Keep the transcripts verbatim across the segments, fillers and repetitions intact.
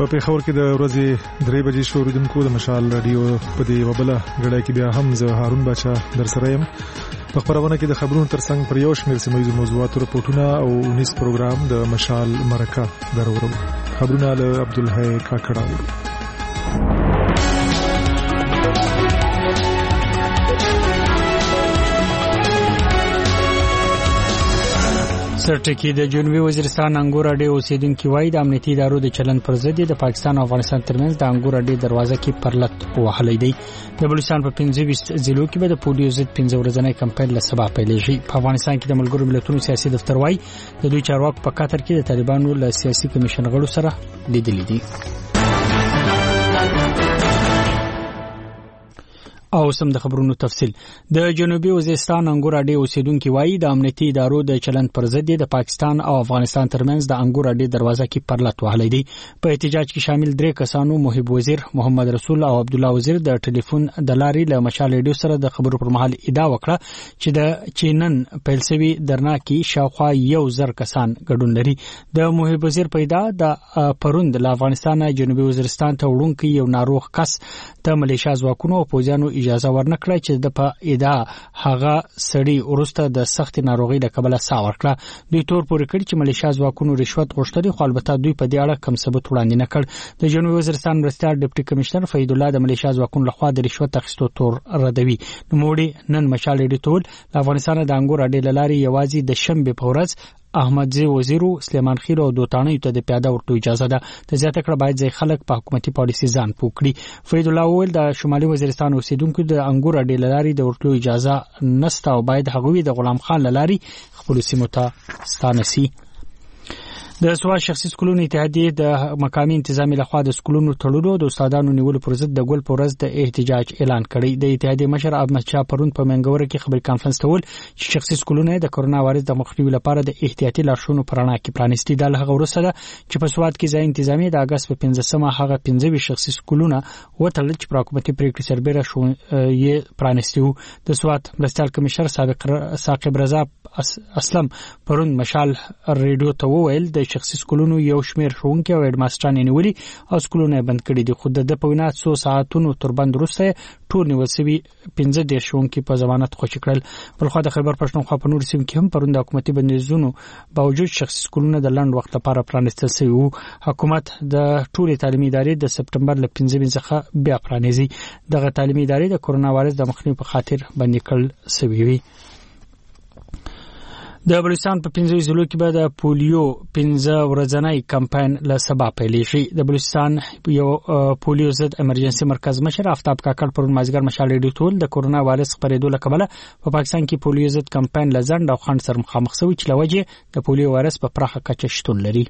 په پیښور کې د ورځې درې بجې شو اوریدونکو د مشال رادیو په دې وبله غړای کې بیا هم زه هارون بچا در سره یم. په خبرونه کې د خبرونو ترڅنګ پر یو شمېر سیمه موضوعاتو رپورټونه او انیس پروګرام د مشال مرکه درورو. خبرونه له عبدالحی کاکړه. سرټکی د جنوبي وزیرستان انګور اډې اوسیدونکو وایي د امنیتي ادارو د چلند پر ضد د پاکستان او افغانستان ترمنځ د انګور اډې دروازه کې پرلط وهلې دی. د بلوچستان په پنځه ویشت ضلعو کې به د پولیو ضد پنځه ورځنی کمپاین له سبا پیلېږي. په افغانستان کې د ملګرو ملتونو سیاسي دفتر وایي د دوی چارواکو په قطر کې د طالبانو له سیاسي کمیشن غړو سره لیدلي دي. او سم د خبرونو تفصیل. د جنوبي وزیرستان انګور اډې اوسیدونکو وایي د امنیتي ادارو د چلند پر ضد د پاکستان او افغانستان ترمنځ د انګور اډې دروازه کې پرلط وهلې دي. په احتجاج کې شامل درې کسانو محب وزیر، محمد رسول او عبد الله وزیر د ټلیفون د لارې له مشال ریډیو سره د خبرو پر مهال ادعا وکړه چې د چینن پیلسوي درناکي شاوخوا یو زر کسان ګډون لري. د محب وزیر په ادعا د پروند له افغانستان جنوبي وزیرستان ته وړونکي یو ناروغ کس ته ملیشیا ځواکونو او پوځیانو اجازه ورنکړه چې د په ادعا هغه سړی ورسته د سخت ناروغي له کبله سا ورکړه. دوی تور پورې کړی چې ملیشیا ځواکونو رشوت غوښتلی، خو البته دوی په دې اړه کوم ثبوت وړاندې نه کړ. د جنوبي وزیرستان مرستیال ډیپټي کمشنر فید الله د ملیشیا ځواکونو لخوا د رشوت اخیستو تور ردوي. نوموړي نن مشال ریډیو ټول د افغانستان د انګور اډې له لارې یوازې د شنبې په ورځ احمدزی وزیرو، سلیمان خیل او دوتانه ته د پیاده ورتو اجازه ده. د زیاته کړه باید ځای خلک په حکومتي پالیسي ځان پوکړي. فید الله وویل د شمالي وزیرستان اوسیدونکو د انګور اډې لاري د ورتلو اجازه نشته او باید هغوی د غلام خان لاري خپل سیمو ته ستانه سي. د سوا شخصي سکولونو اتحادیه د مقامی انتظامی لخوا د سکولونو تړلو د استادانو نیولو پر ضد د ګل پورز د احتجاج اعلان کړی. د اتحادیه مشر احمد شاه پرون په منګور کې خبري کانفرنس ته ول چې شخصي سکولونه د کرونا وایرس د مخنیوي لپاره د احتیاطي لارښوونو پرانا کې پرانیستي. د هغه ورسره ده چې په سواد کې ځای انتظامی د اگست په پنځمه هغه پنځه شخصي سکولونه وټل چې پر حکومتي پریکړې سربېره شو یې پرانیستي. د سواد مرستیال کمشنر سابق ساقب رضا اسلم پرون مشال ریډیو ته وویل د شخصي سکولونو یو شمیر ښوونکي او هډ ماستران نیولي او سکولونه بند کړي دي. خو د په وینا څو ساعتونو تر بند وروسته ټول نیول شوي پنځه دېرش ښوونکي په ضمانت خوشي کړل. بلخوا د خیبر پښتونخوا په نورو سیمو کې هم پرون د حکومتي بندیزونو باوجود شخصي سکولونه د لنډ وخت لپاره پرانیستل شوي وو. حکومت د ټولې تعلیمي ادارې د سپټمبر له پنځمې څخه بیا پرانیزي. دغه تعلیمي ادارې د کرونا وایرس د مخنیوي په خاطر بندي کړل شوي وي. د بلوچستان په پنځه ضلعو کې به د پولیو پنځه ورځنی کمپاین له سبا پیلېږي. د بلوچستان یو پولیو ضد امرجنسي مرکز مشر آفتاب کاکړ پرون مازیګر مشال ریډیو ټول د کرونا وایرس خپرېدو له کبله په پاکستان کې پولیو ضد کمپاین له ځنډ او خنډ سره مخامخ شوی چې له وجې د پولیو وایرس په پراخه کچه شتون لري.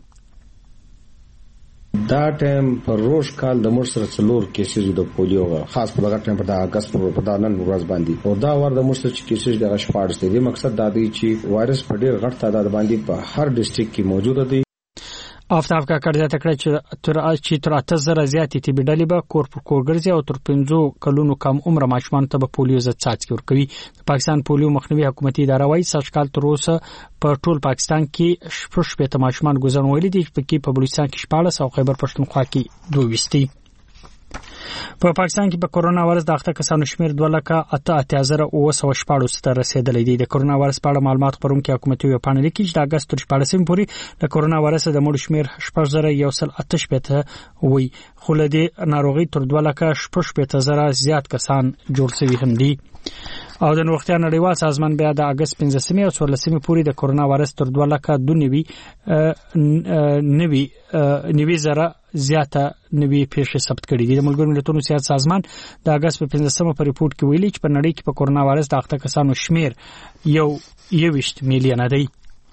دا ټایم پر روز کال د مر سره څلور کیسز د پولیو خاص په دغه ټایم په د اگست په دانن ورځ باندې او دا ور د مر سره چې کیسز دغه شپاړس دي. مقصد دا دی چې وایرس په ډیر غټ تعداد باندې په هر ډیسټریکټ کې موجود دی. آفتاب کاکړ زیاته کړه چې تر چې تر اته زره زیاتې طبي ډلې به کور پر کور ګرځي او تر پنځه کلونو کم عمر ماشومان ته به پولیو ضد څاڅکي ورکوي. د پاکستان پولیو مخنیوي حکومتي اداره وايي سږ کال تر اوسه په ټول پاکستان کې شپږ شپېته ماشومان ګوزن ویلي دي چې په بلوچستان کې شپاړس او خیبر پښتونخوا کې دوه ویشت دي. په پاکستان کې په کرونا وایرس د اخته کسانو شمیر دوه لکه اته اتیا زره اوه سوه شپاړس ته رسیدلی دی. د کرونا وایرس په اړه معلومات خپرونکي حکومتي ویبپاڼه لیکي چې د اگست تر شپاړسمې پورې د کرونا وایرس د مړو شمیر شپږ زره یو سل اته شپېته وي، خو له دې ناروغۍ تر دوه لکه شپږ شپېته زره زیات کسان جوړ شوي هم دي. او د نوښتیا نړیوال سازمان بیا د اگست پنځمې او څوارلسمې پورې د کرونا وایرس تر دوه لکه دوه نوي نوي نوي زره زیاته نوي پیښې ثبت کړي دي. د ملګرو ملتونو سیاست سازمان د اگست په پنځمه په ریپورت کې ویلي چې په نړۍ کې په کرونا وایرس د اخته کسانو شمیر یو یوویشت میلیونه دی.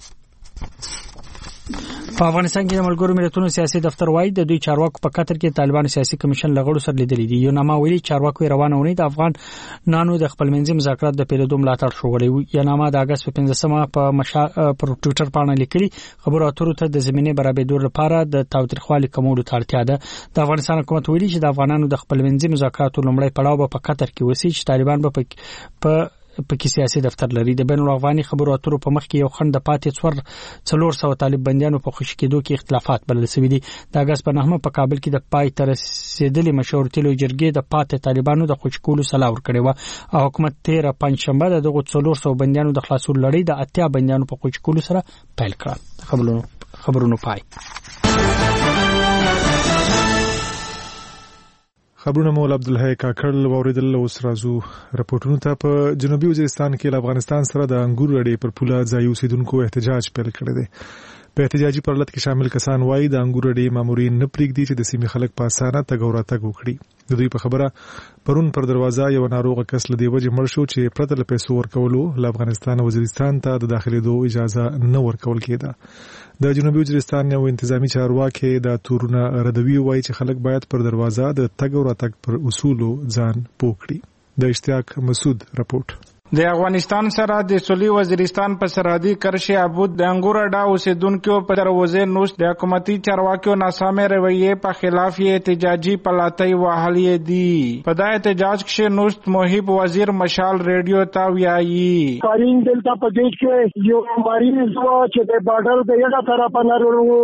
په افغانستان کې د ملګرو ملتونو سیاسي دفتر وایي د دوی چارواکو په قطر کې طالبان سیاسي کمیشن لغړو سره لیدلي دي. یو نامه ویلي چارواکو روانه ونی د افغان نانو د خپل منځي مذاکرات د پیلېدو ملاتړ شوړی. یو نامه د اگست په پنځمه په مشا پر ټوئیټر باندې لیکلي خبرو اترو ته د زمينه برابرېدو لپاره د تاوتریخوالي کمولو ته اړتیا ده. د افغانستان حکومت ویلي چې د افغانانو د خپل منځي مذاکراتو لومړی پړاو په قطر کې وسی چې طالبان به په پکې سیاسي دفتر لري. د بین الافغاني خبرو اترو په مخ کې یو خند د پاتې څور څلور سوه طالب بنديانو په خوشی کېدو کې اختلافات بلل شوي دي. د اگست په نهمه په کابل کې د پای تر رسیدلې مشورتي لوی جرګې د پاتې طالبانو د خوشی کولو سلا ورکړې و او حکومت تیر پنځشنبه د دغه څلور سوه بنديانو د خلاصولو لړۍ د اتیا بنديانو په خوشی کولو سره پیل کړه. خبرونو خبرونو پای. خبرونه مول عبدالحی کاکړ ووریدل. اوس راځو راپورټونو ته. په جنوبي وزیرستان کې له افغانستان سره د انګور اډې پر پوله ځای اوسیدونکو احتجاج پیل کړی دی. په احتجاجي پرلط کې شامل کسان وایي د انګور اډې مامورین نه پریږدي چې د سیمې خلک په اسانه تګ او راتګ وکړي. د دوی په خبره پرون پر دروازه یو ناروغ کس له دې وجې مړ شو چې پرته له پیسو ورکولو له افغانستان وزیرستان ته د داخلېدو اجازه نه ورکول کېده. د جنوبي وزیرستان یو انتظامی چارواکي د تورونه ردوي وایي چې خلک باید پر دروازه د تګ او راتګ پر اصولو ځان پوه کړي. د اشتیاق مسعود رپورټ. د افغانستان سره د سولي وزیرستان په سرحدي کرښې عبود د انګور اډا اوسیدونکو په دروازې نوش د حکومتي چارواکیو ناسمه رویې په خلاف یې احتجاجي پلاتۍ وهلې دي. په دا احتجاج کې نوش محب وزیر مشال ریډیو ته ویایي کارین دلته په دې کې یو مریض و چې د بارډر د یو طرف نه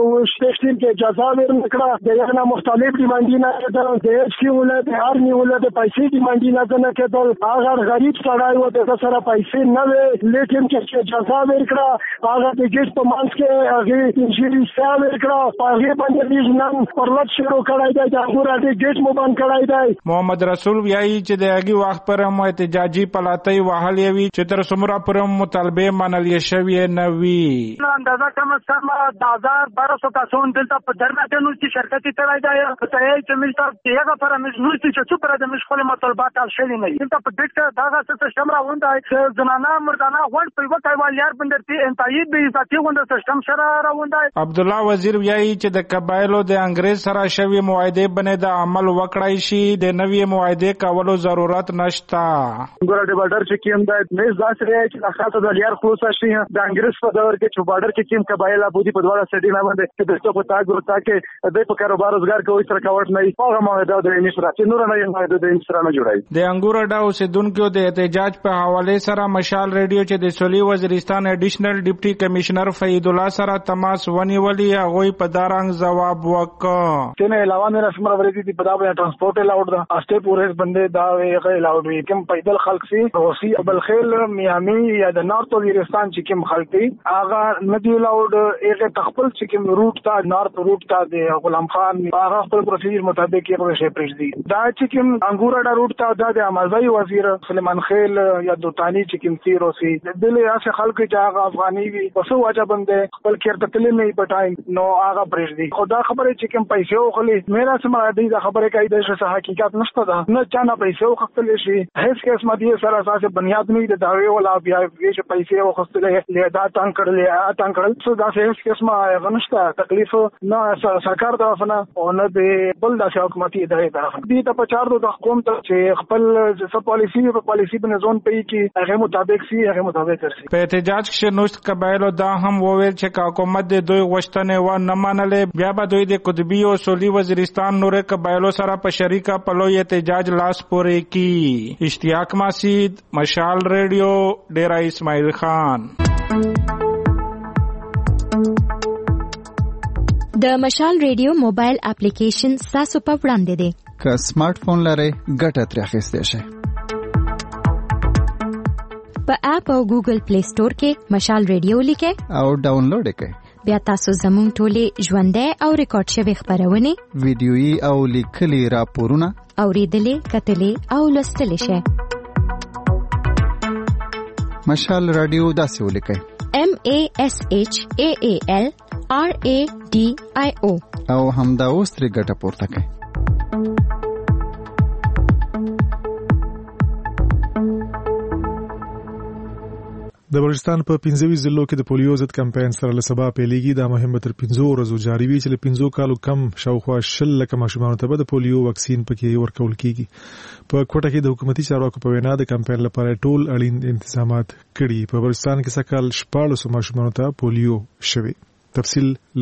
شپږ کې اجازه ورنکړه. د یو نه مختلف ډیمانډونه کېدل، د هیڅ کې ولادت هر نیولې د پیسې ډیمانډونه نه کېدل. هغه غریب سړی و د سره پیسې نه وي، لیکن چې اجازه ورکړه هغه د گیټ په منځ کې هغه انجینری سره ورکړه. هغه باندې نن پرلط شروع کړای دی، د انګور د گیټ مو بند کړای دی. محمد رسول ویایي چې د هغه وخت پر مو احتجاجي پلاتۍ وهلې وي چې تر څومره پر مطالبه منل شوی نه وي. اندازه کم از کم د هزار بارہ سو کسان دلته په درنه نو چې شرکت کړای دی. په تای چې ملت یې پر مجبور چې څو پر د مشغول مطالبات حل شوی نه. دلته په دې کې دا څه سیستم راوند دی، زنانه مردانه غوړ په وکای والیار بندرتي انتای به ذاتي غونډه سیستم سره راوند دی. عبد الله وزیر ویایي چې د قبایلو د انګريز سره شوی معاهده باندې د عمل وکړای شي، د نوې معاهده کولو ضرورت نشته. ګور د بارډر چې کیم د مېز داسې چې خاصه د لیار خلاص شي د انګريز په دور کې چې بارډر کې کیم قبایل ابودي په دواړه سړي نه باندې چې د څو په تاګ ورته کې د په کاروبار روزګار کوي سره کاوت نه هغه معاهده د مصر چې نور نه یې معاهده د مصر نه جوړای. د انګور اډا اوسیدونکو د احتجاج په حواله سره مشال ریډیو چې د سولي وزیرستان اډیشنل ډیپټي کمشنر فید الله سره تماس ونیولي، هغه په دارنګ جواب وکړ. تنه علاوه مې رسم راوړې دي په دغه ترانسپورت الاوډ دا اسټه پورې بندې دا یې الاوډ وي کوم پیدل خلک سي روسي بلخیل میامي یا د نارت وزیرستان چې کوم خلک دي هغه ندی الاوډ یې تخپل چې کوم روټ تا نارت روټ تا د غلام خان هغه خپل پروسیجر مطابق یې شي پرېږدي. دا چې کوم انګور اډا روټ تا د امازای وزیر سلیمان خیل یا دوتانی چې کوم سی روسي دلې اسه خلک چې هغه افغاني وي وسو واجب بندې خپل کېرته تللی نه په ټایم نو هغه پرېږدي. خدا خبره چې کوم پیسې وخلي مېرا سم راځي دا خبره کوي د څه حقیقت نشته ده، نه چانه پیسې وخصل شي هیڅ کس مدي سره اساس بنیاد نه د داوی ولا بیا چې پیسې وخصلې له دا تان کړلې ا تان کړل څه دا هیڅ کس ما غنښت تکلیف نه سرکار طرفنه او نه د بل د حکومتي ادارې طرف دي ته په چار د حکومت چې خپل څه پالیسی په پالیسی باندې ځون پي کې هغه مطابق سي هغه مطابق کرسي. په احتجاج کې نوښت قبایلو دا هم وویل چې حکومت د دوی غوښتنې و نه منلې، بیا به دوی د قطبي او سولي وزیرستان نور قبایلو سره په شریکه په لوی احتجاج لاس پورې کی. اشتیاق مسعود، مشال ریډیو، ډیرا اسماعیل خان. د مشال ریډیو موبایل اپلیکیشن تاسو په وړاندې دی. که سمارټ فون لرئ ګټه ترې اخیستی شئ. په اپ او ګوګل پلی سٹور کې مشال ریډیو لیکئ او ډاونلوډ کړئ. بیا تاسو زموږ ټولې ژوندۍ او ریکارډ شوي خبرونه، ویډیويي او لیکلي راپورونه اوریدلې، کتلې او لوستلې شئ. مشال رادیو داسې ولیکئ: M A S H A A L R A D I O او همدا اوس ترې ګټه پورته کړئ. د بلوچستان په پنځه ویشت ضلعو کې د پولیو ضد کمپاین سره له سبا پیلېږي. دا مهم به تر پنځو ورځو جاري وي چې له پنځو کالو کم شاوخوا شل لکه ماشومانو ته به د پولیو واکسین پکې ورکول کیږي. په کوټه کې د حکومتي چارواکو په وینا د کمپاین لپاره ټول اړین انتظامات کړي. په بلوچستان کې سکهال شپاړسو ماشومانو ته پولیو شوی. تفصیل له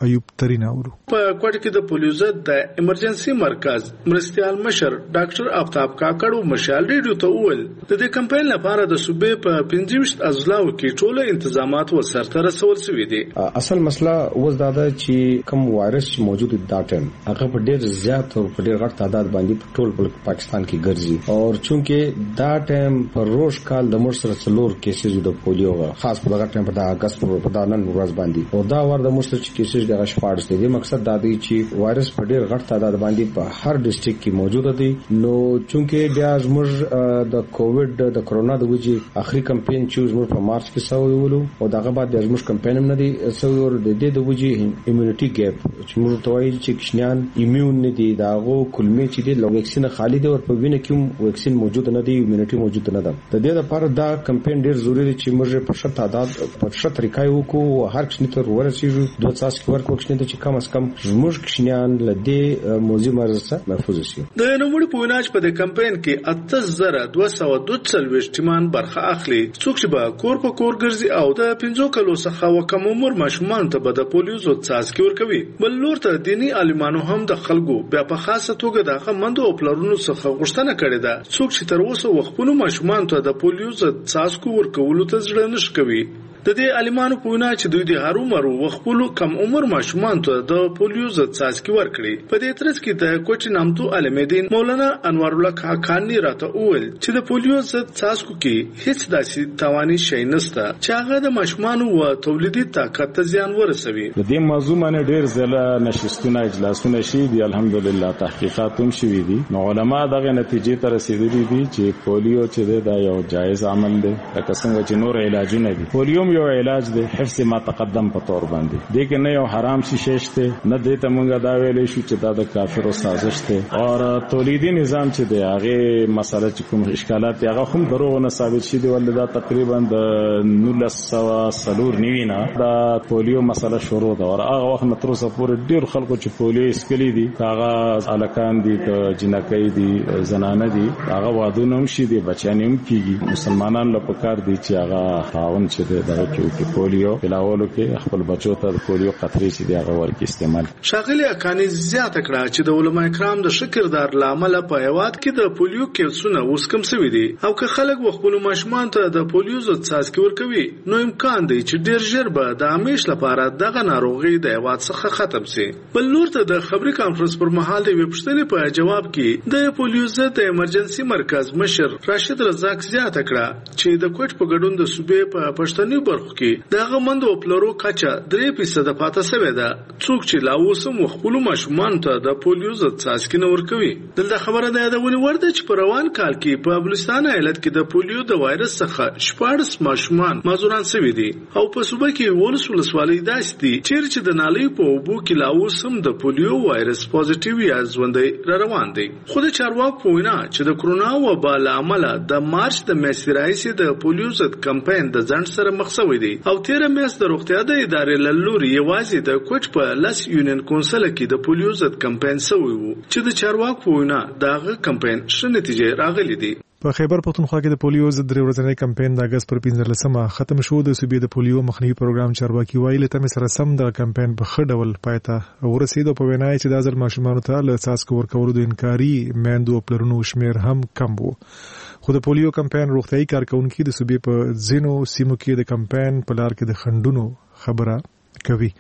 ایوب ترین اورو. په کوټ کې د پولیو ضد د ایمرجنسي مرکز مرستيال مشر ډاکټر آفتاب کاکړو مشال ریډیو ته وویل د دې کمپاین لپاره د صوبې په پنځه اضلاع کې ټول تنظیمات وسرته رسول شوي دي. اصل مسله اوس دا ده چې کوم وایرس موجود دی دا ټیم هغه په ډېر زیات او په ډېر غټ تعداد باندې په ټول پاکستان کې ګرځي او چونکه دا ټیم پر روز کال د مر سره څلور کیسز د پولیو خاص په هغه ټیم په د اگست په دانن ورځ باندې او دا ور د مر سره کیسز د غشپاړس دی. مقصد دا دی چې وایرس په ډېر غټ تعداد باندې په هر ډیسټریکټ کې موجود دی. نو چونکه بیا زموږ د کووډ د کرونا د وجې اخري کمپاین چې زموږ په مارچ کې سوي ولو او دغه بعد د زموږ کمپاین هم نه دی سوي ور د دې د وجې ایمونټي ګیپ چې موږ ته وایي چې کښنیان ایمیون نه دي داغو کلمې چې دی لو ویکسین خالي دی او په وینه کې ویکسین موجود نه دی ایمونټي موجود نه ده. د دې لپاره دا کمپاین ډېر ضروری دی چې موږ په شت تعداد په شت طریقې وکړو هر کښنی تر ورسېږو دوه تاسو کې ورکو کښنی ته چې کم از کم زموږ کښنیان لدې موضوع مرز څخه محفوظ شي. د نوموړي په ویناج په د کمپاین کې اته زره دوه سوه دوه څلوېښت ټیمان برخه اخلي څوک چې به کور په کور ګرځي او د پنځو کلو څخه وکم عمر ماشومان ته به د پولیو ضد څاڅکي ورکوي. بل لور ته دینی عالمانو هم د خلکو بیا په خاصه توګه د غمندو او پلرونو څخه غوښتنه کړې ده څوک چې تر اوسه وختونو ماشومان ته د پولیو ضد څاڅکو ورکولو ته زړه نشي کوي. د دې عالمانو په وینا چې دوی د هارو مرو وخپلو کم عمر ماشومان ته د پولیو ضد څاڅکي ورکړي. په دې ترڅ کې د کوټ نامتو عالمدین مولانا انور الله کاکانی راته وویل چې د پولیو ضد څاڅکو کې هیڅ داسې تواني شی نشته چې هغه د ماشومان او تولیدي طاقت ته زیان ورسوي. د دې موضوع باندې ډېر ځله نشستونه اجلاسونه شي دي الحمدلله تحقیقات هم شوي دي. نو علما دغه نتیجې ته رسیدلي دي چې پولیو چې دا یو جایز عمل دی لکه څنګه چې نور علاجونه دي. پولیو یو علاج دی حفظ ما تقدم په تور باندې دغه نه یو حرام شي شته نه د ته مونږه دا ویلې شو چې دا د کافرو سازش ده او تولیدي نظام چې دی هغه مسله چې کوم اشکالات هغه هم دروغ نه ثابت شي دی ولدا تقریبا د نولس سوه سلور نیوینا دا پولیو مسله شروع ده او هغه وخت نه تر اوسه پورې ډیر خلکو چې پولیو اسکلی دي هغه الکان دي جنکۍ دي زنانه دي هغه وادونه هم شي دي بچیان هم کیږي مسلمانان له پکار دي چې هغه خاون چې دغه کې پولیو بلاولو کې خپل بچو ته پولیو قطرې چې دی هغه ورکی استعمال. شاغلی اکانی زیات کړه چې د علماء کرام د شکردار لامل په هواد کې د پولیو کیسونه اوس کم شوي دي او که خلک خپل ماشومان ته د پولیو ضد څاڅکي ورکوي نو امکان دی چې ډیر ژر به د همیش لپاره دغه ناروغي د هواد څخه ختم شي. بل نور ته د خبري کانفرنس پر مهال د وپښتنې په جواب کې د پولیو ضد د ایمرجنسي مرکز مشر راشد رزاق زیات کړه چې د کوټ په ګډون د صوبې په پښتني برخو کې دغه مند او پلرو کچا درې فیصد پاته شوی ده څوک چې لا اوسم خپل ماشومان ته د پولیو ضد څاڅکي نه ورکوي. دلته خبره ده د ونی ورده چې په روان کال کې په بلوچستان ایالت کې د پولیو د وایرس څخه شپږ ماشومان مازوران شوي دي او په صوبه کې ولس ولسوالۍ داسې دي چې د نالۍ په اوبو کې لا اوسم د پولیو وایرس پوزټیو یا ژوندۍ را روان دي. خو د چارواکو په وینا چې د کرونا وبا له امله د مارچ د میاشتې راهیسې د پولیو ضد کمپاین د ځنډ سره مخ شوی دی او تیر میاشت د روغتیا د ادارې لوري یوازې د کوچ په لاس یونین کونسل کې د پولیو ضد کمپاین شوی وو چې د چارواکو په وینا دغه کمپاین ښه نتیجه راغلي دي. په خیبر پختونخوا کې د پولیو ضد درې ورځنی کمپاین د اگست پر پنځلسمه ختم شو. د صوبې د پولیو مخنیوي پروګرام چارواکي وایي له تمې سره سم د کمپاین په ښه ډول پای ته ورسېد او په وینا چې د ځل ماشومانو ته له څاڅکو ورکولو د انکاري میندو او پلرونو شمیر هم کم وو. خو د پولیو کمپاین روغتیايي کارکونکو د صوبې په ځینو سیمو کې د کمپاین په لار کې د خندونو خبره کوي.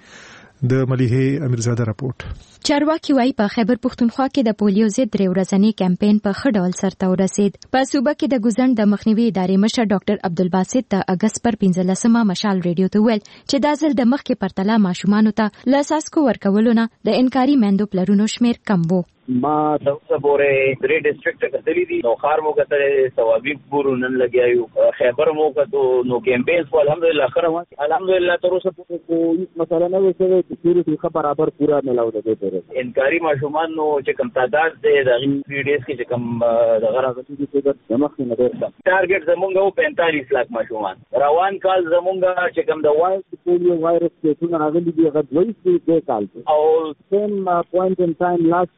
د مليحه امیرزاده راپورټ. چارواکي وايي په خیبر پختونخوا کې د پولیو ضد درې ورځنی کمپاین په ښه ډول سرته ورسېد. په صوبه کې د ګوزند د مخنیوي ادارې مشر ډاکټر عبدالباسط د اگست پر پنځلسمه مشال ریډیو ته ویل چې دا ځل د مخکې پرتله ماشومانو ته له څاڅکو ورکولو نه د انکاري میندو پلرونو شمیر کم وو. ما د اوسه پورې درې ډیسټریکټ کتلې دي نو خار مو کتلې ثوابي پورو نن لګیایو خیبر مو کتو نو کیمپینز کو الحمدلله خره وان الحمدلله تر اوسه پورې کوئی مسله نه وسه چې پوری خبر برابر پورا ملاو ده ته انکاري ماشومان نو چې کم تعداد دې د غي ډیس کې چې کم د غراغتي کې د مخ نه ډیر ټارګټ زمونږ او پینتالیس لک ماشومان روان کال زمونږ چې کم د وایرس پولیو وایرس کې څنګه راغلي دي غوښتي دې کال او سیم پوینټ ان ټایم لاست ایئر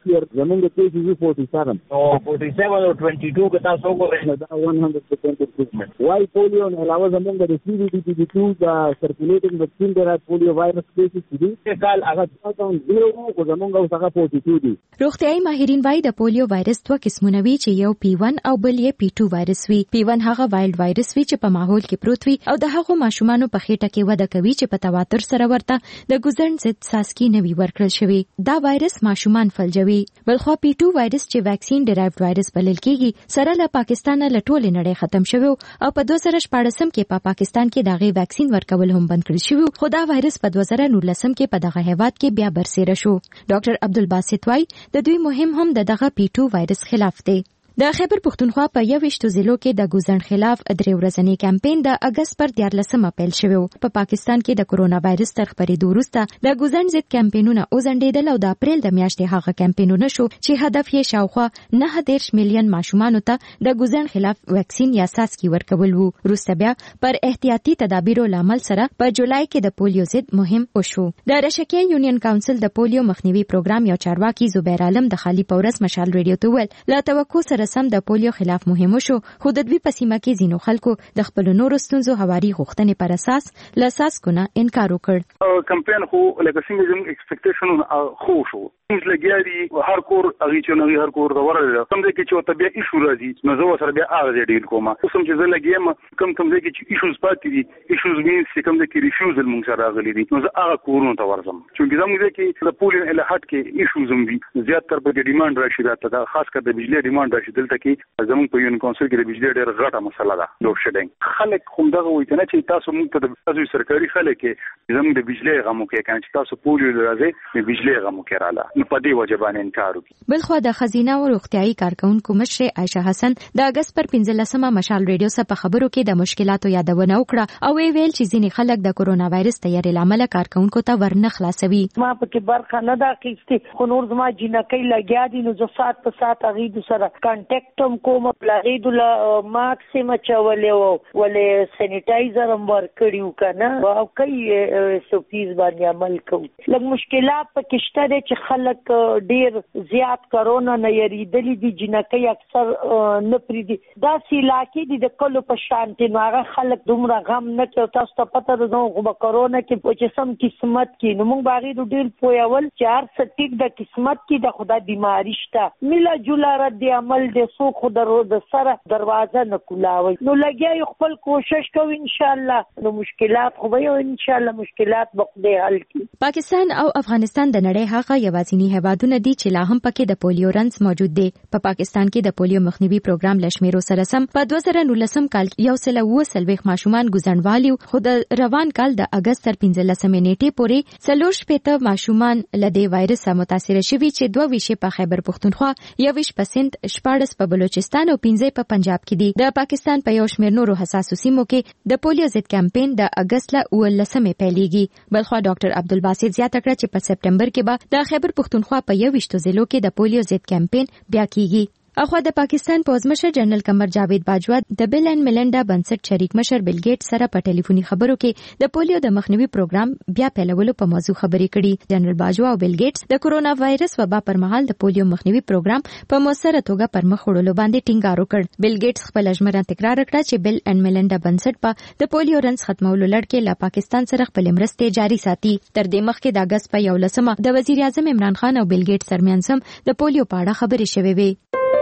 زمونږ کیسز یو forty seven او forty seven او twenty-two که تاسو وګورئ دا one hundred percent improvement وايي پولیو نه علاوه زمونږ د C B D P two د سرکولیټینګ ویکسین د پولیو وایرس کیسز دي چې کال هغه تاسو زیرو او زمونږ اوس هغه forty-two دي. روغتیايي ماهرین وايي د پولیو وایرس دوه قسمونه وي چې یو پی ون او بل یې پی two وایرس وي. پی ون هغه وایلډ وایرس وي چې په ماحول کې پروت وي او د هغو ماشومانو په خېټه کې وده کوي چې په تواتر سره ورته د ګوزن ضد څاڅکي نه وي ورکړل شوی. دا وایرس ماشومان فلجوي. بلخو پی two وایرس چې ویکسین ډیرایوډ وایرس بلل کیږي سره له پاکستان له ټولې نړۍ ختم شوی او په دوه زره شپاړس کې په پاکستان کې دغه ویکسین ورکول هم بند کړی شوی. خو دا وایرس په دوه زره نولس کې په دغه هیواد کې بیا برسېره شو. ډاکټر عبدالباسط وايي د دوی مهم هم د دغه پی two وایرس خلاف دی. د خیبر پښتونخوا په یوویشتو ضلعو کې د ګوزن خلاف درې ورځنی کمپاین د اگست پر دیارلسمه پیل شوی. په پاکستان کې د کرونا وایرس تر خپرېدو وروسته د ګوزن ضد کمپاینونه اوزنډېدل او د اپریل د میاشتې هغه کمپاینونه شو چې هدف یې شاوخوا نه دېرش میلیون ماشومانو ته د ګوزن خلاف ویکسین یا څاڅکي ورکول وو. وروسته بیا پر احتیاطي تدابیرو لامل سره په جولای کې د پولیو ضد مهم وشو. د رشکیه یونین کونسل د پولیو مخنیوي پروګرام یو چارواکي زبیر عالم د خالی پورس مشال ریډیو ته ویل لا توقع سره سم د پولیو خلاف مهم شو خو د دوی په سیمه کې ځینو خلکو د خپل نورو ستونزو هواري غوښتنې پر اساس له اساسکونه انکار وکړ. کمپاین خو لکه څنګه زموږ ایکسپیکټیشن خو شو موږ لګیاري هر کور اغي چې نو هر کور د ورل کوم ځای کې چې ته بیا ایشو راځي نو زه سره بیا هغه ډیل کوم اوس هم چې زه لګیم کوم کوم ځای کې چې ایشوز پاتې دي ایشوز مینس چې کوم ځای کې ریفیوزل موږ سره راغلي دي نو زه هغه کورونو ته ورځم چې زموږ ځای کې د پولیو اله هټ کې ایشوز هم دي زیات تر په ډیماند راشي دا خاص کر د بجلی ډیماند راشي دلته کې زموږ په یون کونسل کې د بجلی ډېر غټه مسله ده لوډ شیډینګ خلک هم دغه وایي نه چې تاسو موږ ته د تاسو سرکاري خلک کې زموږ د بجلی غمو کې کنه چې تاسو پولیو راځي د بجلی غمو کې رااله نو په دې وجه باندې انکار وکړي. بلخو د خزینه او روغتيایي کارکونکو مشر عائشه حسن د اگست پر پنځلسمه مشال ریډیو سره په خبرو کې د مشکلاتو یادونه وکړه او ویل چې ځینې خلک د کورونا وایرس تیاري لامل کارکونکو ته ورنه خلاصوي. ما پکې برخه نه دا کیسته خو نور زما جنکې لګیا دي نو زه سات په سات غید سره کانټیکټ کوم لغید له ماکسیم چولې او ولې سینیټایزر هم ورکړیو کنه او کوي سوپیز باندې عمل کوي. لږ مشکلات پکې شته چې خلک ډیر زیات کرونا نه یریدلې دي جنکې اکثر نه پریدي دا سیلاکي دي د کلو په شانتي نو هغه خلک دومره غم نه کوي. تاسو ته پته ده نو غو کرونا کې چې سم قسمت کې نو موږ باغې ډیر پویول چې هر څه ټیک د قسمت کې د خدای بیماری شته ملا جولا رد عمل د سو خدای د سره دروازه نه کولاوي نو لګي خپل کوشش کوي ان شاء الله نو مشکلات خو به ان شاء الله مشکلات به خدای حل کړي. پاکستان او افغانستان د نړۍ هغه یوازینی هیوادونه دي چې لا هم پکې د پولیو رنز موجود دي. په پا پاکستان کې د پولیو مخنیوي پروګرام لشمیرو سره سم په دوه زره نولس کال یو سل او سلويخ ماشومان ګزنوالي خو د روان کال د اگست تر پنځلسمې نیټې پورې څلور شپېته ماشومان له دې وایرس متاثر شوي چې دوه ویشت په خیبر پښتونخوا یوویشت پرسنټ شپاړس په بلوچستان او پنځه په پنجاب کې دي. د پاکستان په یو شمېر نورو حساسو سیمو کې د پولیو ضد کمپاین د اگست له اوولسمې پیلېږي. بلخو ډاکټر عبدالباسط زیاته کړه چې په سپټمبر کې به د خیبر پښتونخوا په یوویشتو ضلعو کې د پولیو ضد کمپاین بیا کیږي. اخوا د پاکستان پوزمشر جنرال قمر جاوید باجوا د بیل اینڈ میلنډا بنسټ شریک مشر بیل ګیټس سره په ټلیفوني خبرو کې د پولیو د مخنیوي پروګرام بیا پیلولو په موضوع خبرې کړي. جنرال باجوا او بیل ګیټس د کورونا وایرس وبا پر مهال د پولیو مخنیوي پروګرام په موثره توګه پر مخ وړلو باندې ټینګار وکړ. بیل ګیټس خپل اجمره تکرار کړه چې بیل اینڈ میلنډا بنسټ په د پولیو رنز ختمولو لړ کې له پاکستان سره خپل مرستې جاري ساتي. تر دې مخکې د اگست په یولسمه د وزیر اعظم عمران خان او بیل ګیټس ترمنځ هم د پولیو په اړه خبرې شوې وې.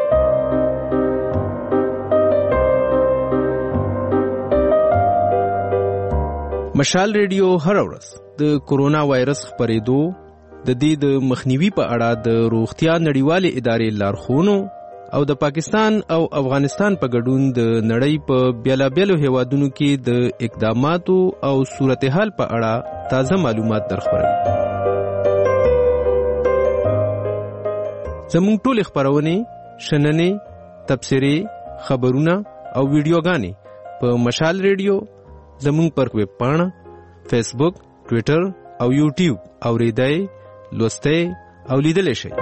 مشال ریډیو هر ورځ د کورونا وایرس خپرېدو د دې د مخنیوي په اړه د روغتیا نړیوالې ادارې لارښوونو او د پاکستان او افغانستان په ګډون د نړۍ په بیلابیلو هیوادونو کې د اقداماتو او صورتحال په اړه تازه معلومات درخبروي. زموږ ټول خبرونه شننې تبصرې خبرونه او ویډیوګانې په مشال ریډیو زمون پر ویب پاڼه فیسبوک ټوئیټر او یوټیوب اوریدای لوستای او لیدل شي.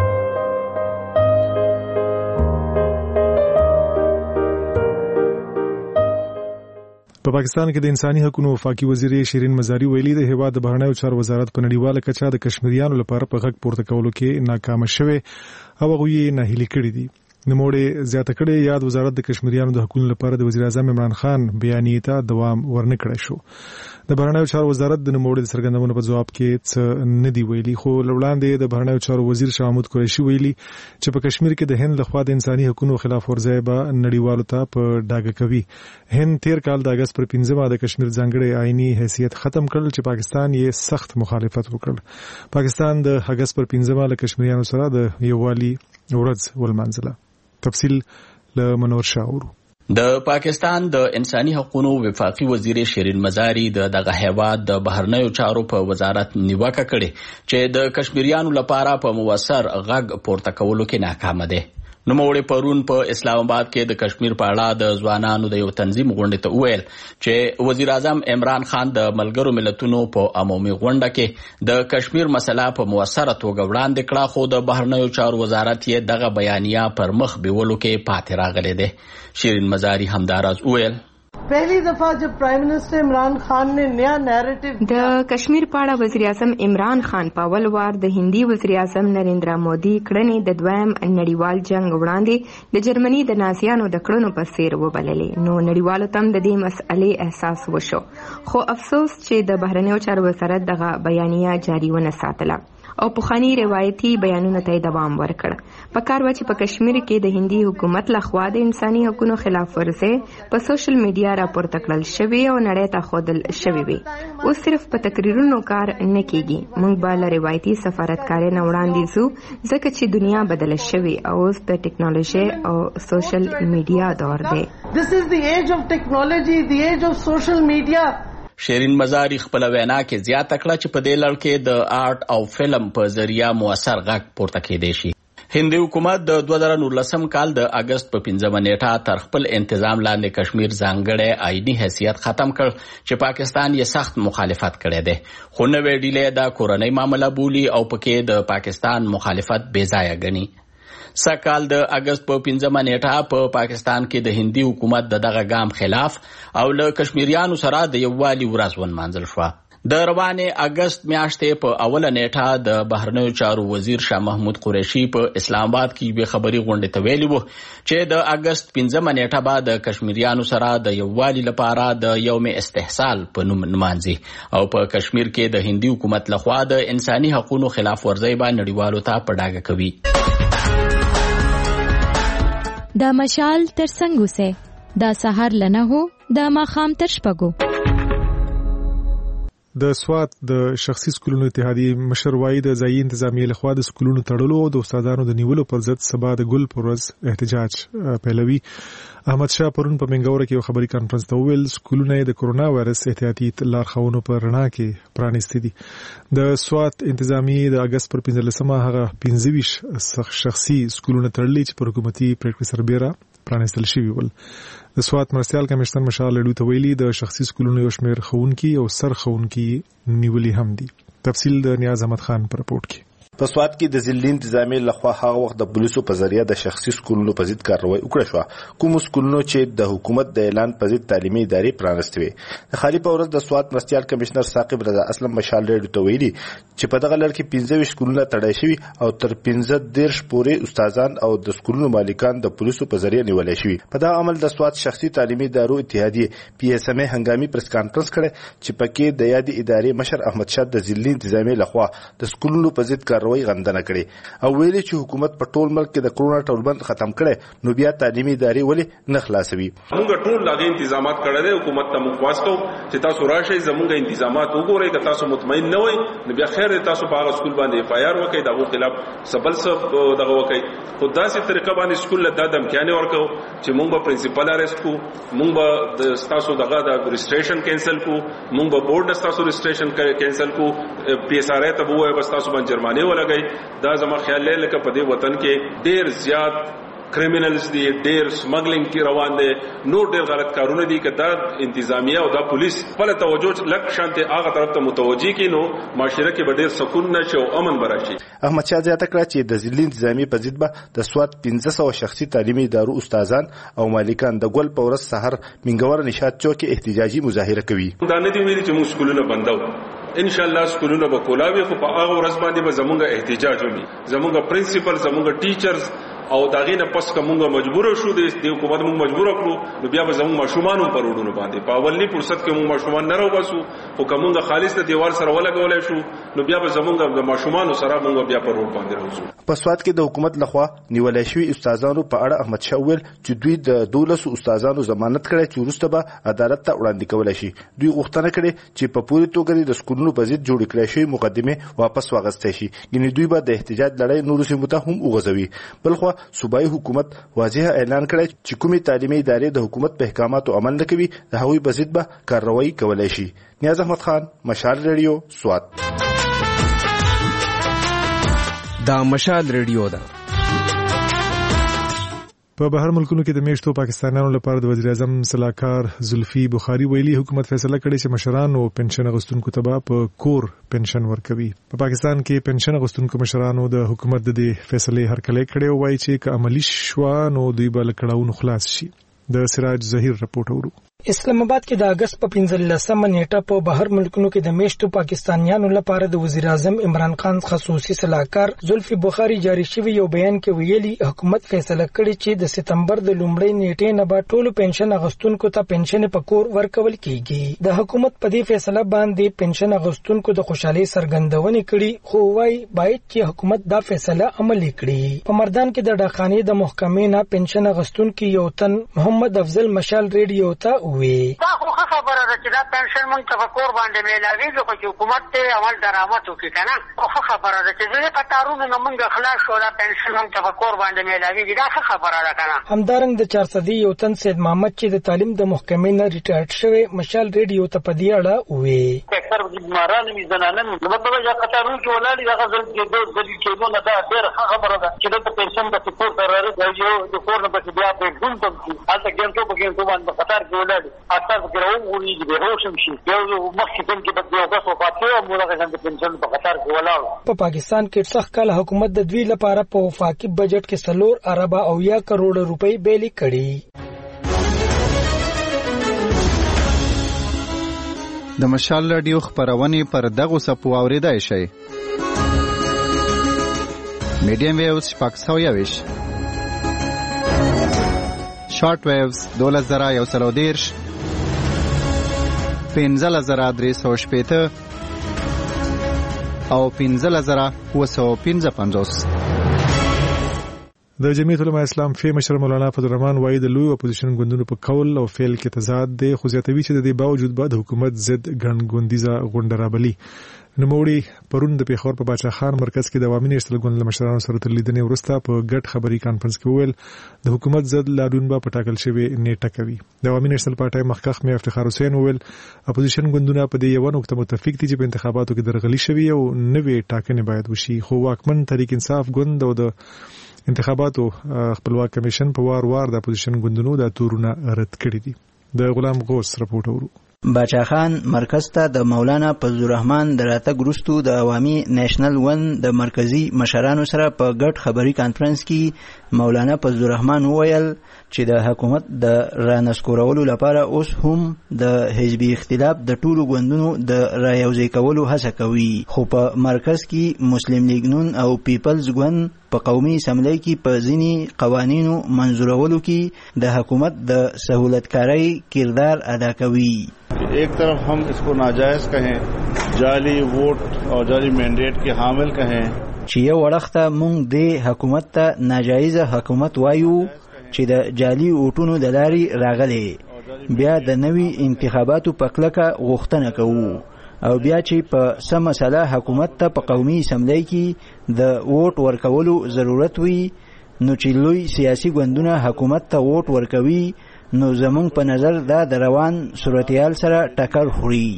په پاکستان کې د انساني حقوقو وفاقي وزیر شیرین مزاری ویلي د هیواد د بهرنیو چارو وزارت په نړیواله کچه د کشمیریانو لپاره په غږ پورته کولو کې ناکام شوه او هغه یې ناهیلي کړی دي. نوموړي زیاته کړې یاد وزارت د کشمیریانو د حقوقو لپاره د وزیر اعظم عمران خان بیانیې ته دوام ورنکړی شو. د بهرنیو چارو وزارت د نوموړي د څرګندونو په جواب کې څه نه دی ویلي، خو وړاندې د بهرنیو چارو وزیر شاه محمود قریشي ویلي چې په کشمیر کې د هند لخوا د انساني حقوقو خلاف ورزي به نړیوالو ته په ډاګه کوي. هند تیر کال د اگست پر پنځمه د کشمیر ځانګړی آئینی حیثیت ختم کړل چې پاکستان یې سخت مخالفت وکړ. پاکستان د اگست پر پنځمه له کشمیریانو سره د یووالي ورځ ولمانځله. تفصیل له منور شاورو. د پاکستان د انساني حقوقو وفاقي وزیر شیرین مزاری د دغه هیواد د بهرنیو چارو په وزارت نیوکه کړې چې د کشمیریانو لپاره په موثر غږ پورته کولو کې ناکام دي. نوموړي پرون په اسلام آباد کې د کشمیر په اړه د ځوانانو د یو تنظیم غونډې ته وویل چې وزیر اعظم عمران خان د ملګرو ملتونو په عمومي غونډه کې د کشمیر مسله په موثره توګه وړاندې کړه، خو د بهرنیو چارو وزارت یې دغه بیانیه پر مخ بیولو کې پاتې راغلی دی. شیرین مزاری همداراز وویل پہلی دفعہ جب پرائم منسٹر عمران خان نے نیا نیریٹو د کشمیر په اړه وزیر اعظم عمران خان په اول وار د هندي وزیر اعظم نریندرا مودي کړنې د دویم نړیوال جنگ وړاندې د جرمني د نازیانو د کړنو په څیر وبللې، نو نړیوالو تم د دې مسئلې احساس وشو، خو افسوس چې د بهرنیو چارو وزارت دغه بیانیه جاری ونه ساتله او پخوانی روایتي بیانونو ته دوام ورکړ. په کار و چې په کشمیر کې د هندي حکومت لخوا د انساني حقوقو خلاف ورزي په سوشل میډیا راپورته کړل شوی او نړۍ ته ښودل شوی وي. اوس صرف په تقریرونو کار نه کیږي، موږ به له روایتي سفارتکارۍ نه وړاندې ځو ځکه چې دنیا بدله شوې او اوس د ټیکنالوژي او سوشل میډیا دور دی. This is the age of technology, the age of social media. شیرین مزاری خپل وینا کې زیاته کړه چې په دې لړ کې د آرت او فلم په ذریعہ موثر غږ پورته کېدی شي. هندي حکومت د دوه زره نولسم کال د اگست په پنځمه نیټه تر خپل انتظام لاندې کشمیر ځانګړی آئینی حیثیت ختم کړ چې پاکستان یې سخت مخالفت کړی دی، خو نوې ډیلې د کورنۍ معامله بولي او پکې د پاکستان مخالفت بې ځایه ګڼي. سکال د اگست په پنځمه نیټه په پاکستان کې د هندي حکومت د دغه ګام خلاف او له کشمیریانو سره د یووالي ورځ ونمانځل شوه. د روانې اگست میاشتې په اوله نیټه د بهرنیو چارو وزیر شاه محمود قریشي په اسلام آباد کې یوې خبري غونډې ته ویلي وو چې د اگست پنځمه نیټه به د کشمیریانو سره د یووالي لپاره د یوم استحصال په نوم نمانځي او په کشمیر کې د هندي حکومت لخوا د انساني حقوقو خلاف ورزي به نړیوالو ته په ډاګه کوي. دا مشال تر څنګه سه دا سحر لنه هو دا ماخام تر شپګو. د سوات د شخصي سکولونو اتحادیې مشر وايي د ځایي انتظامیې لخوا د سکولونو تړلو او د استادانو د نیولو پر ضد سبا د ګل پر ورځ احتجاج پیلوي. احمد شاه پرون په منګوره کې یو خبري کانفرنس ته وویل سکولونه د کرونا وایرس احتیاطي لارښوونو پر رڼا کې پرانیستي دي. د سوات انتظامیې د اگست پر پنځلسمه هغه پنځه ویشت شخصي سکولونه تړلي چې پر حکومتي پریکړې سربیره پرانیستل شوي ول. د سوات مرستیال کمشنر مشال لډو ته ویلي د شخصي سکولونو یو شمېر ښوونکي او سر ښوونکي نیولي هم دي. تفصیل د نیاز احمد خان پر رپورټ کې. په سوات کې د ضلعي انتظامیې لخوا هغه وخت د پولیسو په ذریعہ د شخصي سکولونو په ضد کاروایی وکړه شو، کوم سکولونو چې د حکومت د اعلان په ضد تعلیمي ادارې پرانستې وي. د خالي په ورځ د سوات مرستیال کمشنر ثاقب رضا اسلم مشال لډو ته ویلي چې په دغه لړ کې پنځه ویشت سکولونه تړای شوي او تر پنځه دېرش پورې استادان او د سکولونو مالکان د پولیسو په ذریعہ نیولای شوي. په دغه عمل د سوات شخصي تعلیمي ادارو اتحادیې پی اس ام هنګامي پریس کانفرنس کړي چې پکې د یادې ادارې مشر احمد شاه د ضلعي انتظامیې لخوا د سکولونو په ضد کاروایی غندنه کړې او ویلي چې حکومت په ټول ملک کې د کرونا ټولبند ختم کړي نو بیا تعلیمي ادارې ولې نه خلاصوي. موږ ټول لاګې انتظامات کړل دي، حکومت ته موږ واسطو چې تاسو راشئ زموږ انتظامات وګورئ، که تاسو مطمئن نه وئ نو بیا خیر تاسو په هغه سکول باندې اف آی آر وکړئ، دغه خلاف سبل سب دغه وکړئ. خو داسې طریقه باندې سکول له د دمکیانې ورکو چې موږ به پرنسپل اریسټ کو، موږ به تاسو دغه د رجسټریشن کینسل کو، موږ به بورډ تاسو رجسټریشن کینسل کو، پی اس آر ای ته وایي بس تاسو باندې جرمانه ولګئ. دا زما خیال لکه په دې وطن کې ډیر زیات کریمینلز دي ډیر سمګلینګ کی روان دي نو ډیر غلط کارونه دي کدا انتظامیه او د پولیس په توجه لک شانته هغه طرف ته متوجي کینو معاشره کې به ډیر سکون نشي او امن براشي. احمد شاه زیاته کړه چې د ځلین انتظامی په ضد به د سواد پنځه سوه شخصي تعلیمي ادارو استادان او مالکان د ګل په ورځ سحر منګور نشاط چوک احتجاجي مظاهره کوي. دا نه دی ویلي چې موږ سکولونه بندو، ان شاء الله سکولونه به کولاوي، خو په هغه ورځ باندې به زمونږ احتجاج وي. زمونږ پرنسپل، زمونږ ټیچرز او داغه نه پس کومه مجبور شو د حکومت موږ مجبور کړو، نو بیا به زموږ ماشومان هم پروډونو باندې په اولنی فرصت کې موږ ماشومان نه راوباسو، خو کومه خالص د دیوال سره ولګولای شو نو بیا به زموږ د ماشومان سره موږ بیا پروډ باندې راوځو. په سواد کې د حکومت لخوا نیولای شوی استادانو په اړه احمد شاه ویل چې دوی د دولس استادانو ضمانت کړي چې وروسته به عدالت ته وړاندې کولای شي. دوی غوښتنه کړې چې په پوری توګه د سکولونو په ضد جوړ کړي شوی مقدمه واپس واغستې شي، ګنې دوی به د احتجاج لړۍ نورو سیمو ته هم وغځوي. بلخو صوبایي حکومت واضح اعلان کړی چې کومې تعلیمي ادارې د حکومت په احکاماتو عمل نه کوي د هغوی په ضد به کارروایي کولای شي. نیاز احمد خان، مشال ریډیو، سوات. دا مشال ریډیو ده. په بهر ملکونو کې د میشتو پاکستانیانو لپاره د وزیر اعظم صلاحکار زلفي بخاري ویلي حکومت فیصله کړې چې مشران او پنشن اغوستونکو ته په کور پنشن ورکوي. په پاکستان کې پنشن اغوستونکو مشرانو د حکومت د دې فیصلې هرکلی کړی او وایي چې که عملي شوه نو دوی به له کړاوونو خلاص شي. د سراج ظهیر رپورټ اورو. اسلام آباد کې د اگست په پنځلسمه نیټه په بهر ملکونو کې د میشتو پاکستانیانو لپاره د وزیر اعظم عمران خان خصوصي صلاحکار زلفي بخاري جاری شوی یو بیان کې ویلي حکومت فیصله کړې چې د سپتمبر د لومړۍ نیټې نه به ټولو پنشن اغوستونکو ته پنشن په کور ورکول کیږي. د حکومت په دې فیصله باندې پنشن اغوستونکو د خوشحالي څرګندونه کړي، خو وايي باید چې حکومت دا فیصله عملي کړي. په مردان کې د ډاکخانې د محکمې نه پنشن اغوستونکو یو تن محمد افضل مشال ریډیو ته وی دا خو خبره ده چې دا پنشن مونږ ته په کور باندې میلاویږي، خو چې حکومت ته عمل درآمد وکړي کنه، خو خبره ده چې دې قطارونو نه مونږ خلاص شو، دا پنشن مونږ ته په کور باندې میلاویږي، دا ښه خبره ده کنه. همدارنګ د چارصدي یو تن سید محمد چې د تعلیم د محکمې نه ریټایرډ شوی مشال ریډیو ته په دې اړه وی اکثر بیماران می زنانه نو په دغه قطارونو کې ولاړ دي، هغه ځل کې دوه ځلې کېدو نه دا ډېر ښه خبره ده چې د پنشن د کور ته راځي یو د کور نه په بیا په ګون ته هلته ګنټو په ګنټو باندې قطار کې ولاړ دي، اکثر ګرو ونی دي روشم شي یو مخکې څنګه کې په یو بس وفاتو موږ د پنشن په قطار کې ولاړ. په پاکستان کې څخه کال حکومت د دوی لپاره په وفاقي بجټ کې سلور اربه او یا کروڑ روپۍ بیلي کړي. د مشال رادیو خبرونه پر دغه سپو اوریدای شي. میډیم ویوز شپږ سوه یویش، شارټ ویوز دولس زره یو سل او دېرش، پنځلس زره درې سوه شپېته او پنځلس زره اووه سوه پنځه پنځوس. د جمعیت علماء اسلام فی مشر مولانا فضل الرحمن وايي د لوی اپوزیشن ګوندونو په قول او فعل کې تضاد دی، خو زیاتوي چې د دې باوجود به د حکومت ضد ګڼ ګوندیزه غونډه رابلي. نوموړي پرون د پیښور په باچا خان مرکز کې د عوامي نېشنل ګوند له مشرانو سره تر لیدنې وروسته په ګډ خبري کانفرنس کې وویل د حکومت ضد لاریون به په ټاکل شوې نیټه کوي. د عوامي نېشنل پارټۍ مخکښ مې افتخار حسین وویل اپوزیشن ګوندونه په دې یو نقطه متفق دي چې په انتخاباتو کې درغلي شوي او نوې ټاکنې باید وشي، خو واکمن تحریک انصاف ګوند او د انتخاباتو خپلواک کمیشن په وار وار د اپوزیشن ګوندونو د تورونه رد کړي دي. د غلام غوث رپورټ اورو. باچا خان مرکز ته د مولانا فضل الرحمن د راتګ وروسته د عوامي نېشنل ون د مرکزی مشرانو سره په ګډ خبري کانفرنس کې مولانا فضل الرحمن وویل چې د حکومت د رانسکورولو لپاره اوس هم د حزبي اختلاف د ټولو ګوندونو د رایوځای کولو هڅه کوي، خو په مرکز کې مسلم لیگ نون او پیپلز ګوند په قومي اسمبلی کې په ځینی قوانینو منظورولو کې د حکومت د سہولتکارۍ کردار ادا کوي. ایک طرف ہم اس کو ناجائز کہیں، جعلی ووٹ اور جعلی مینڈیٹ کے حامل کہیں، چې یو وړخته مونږ د حکومت ته ناجایزه حکومت وایو چې د جعلی ووټونو د لارې راغلي، بیا د نوي انتخاباتو په کلکه غوښتنه کوو، او بیا چې په سم مسله حکومت ته په قومي اسمبلی کې د ووټ ورکولو ضرورت وي، نو چې لوی سیاسي ګوندونه حکومت ته ووټ ورکوي، نو زمونږ په نظر دا د روان صورتحال سره ټکر خوري.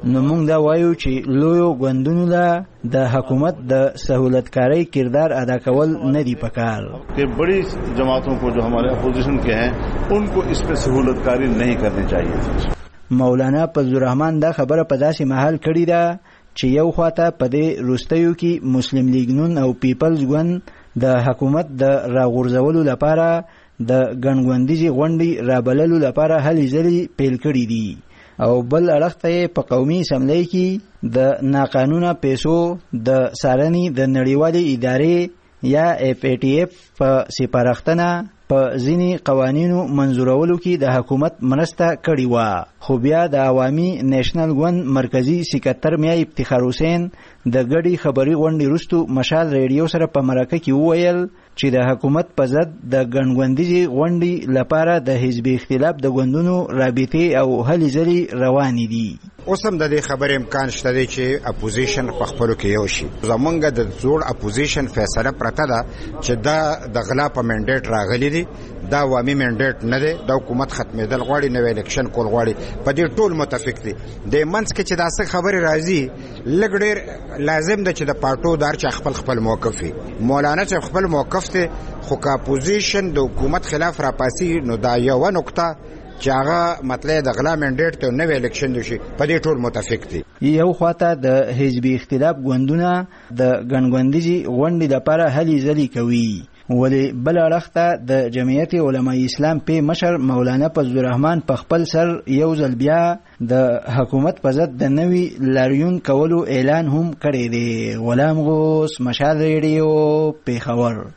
نو موږ دا وایو چې لویو ګوندونو له د حکومت د سہولتکاری کردار ادا کول نه دی پکار کہ بڑی جماعتوں کو جو ہمارے اپوزیشن کے ہیں ان کو اس پہ سہولتکاری نہیں کرنی چاہیے. مولانا فضل الرحمن دا خبره په داسې محل کړی ده چې یو خواته په دې وروستیو کې مسلم لیگ نون او پیپلز ګوند د حکومت د راغورځولو لپاره د ګڼګوندیزې غونډې رابللو لپاره هلې ځلې پیل کړي دي او بل اړخ ته په قومي اسمبلی کې د ناقانونه پیسو د څارنې د نړیوالې ادارې یا اف ای ټي اف په سپارښتنه په ځینې قوانینو منظورولو کې د حکومت مرسته کړې وه خو بیا د عوامي نیشنل ګوند مرکزی سکتر میا افتخار حسین د ګډې خبري غونډې وروسته مشال ریډیو سره په مرکه کې وویل چې د حکومت په ضد د ګڼګوندیزې غونډې لپاره د حزب اختلاف د ګوندونو رابطې او هلې ځلې روانې دي. اوس هم د دې خبرې امکان شته دی چې اپوزیشن په خپلو کې یو شي. زمونږ د زوړ اپوزیشن فیصله پرته ده چې دا د غلا په منډیټ راغلی دی، دا عوامي منډیټ نه دی، دا حکومت ختمېدل غواړي، نوی الیکشن کول غواړي. په دې ټول متفق دي. د منځ کې چې داسې خبرې راځي لږ ډېر لازم ده چې د پارټو دار چې خپل خپل موقف وي. مولانا چې خپل موقف ته خو که اپوزیشن د حکومت خلاف راپاسي نو دا یوه نقطه چې هغه مطلب د غلا منډیټ ته نوی الیکشن وشي په دې ټول متفق دي. یو خواته د حزب اختلاف ګوندونه د ګڼګوندیزې غونډې لپاره هلې ځلې کوي ولی بل اړخ ته د جمعیت علماء اسلام په مشر مولانا فضل الرحمن په خپل سر یو ځل بیا د حکومت په ضد د نوي لاریون کولو اعلان هم کړی دی. غلام غوث، مشال ریډیو، پیښور.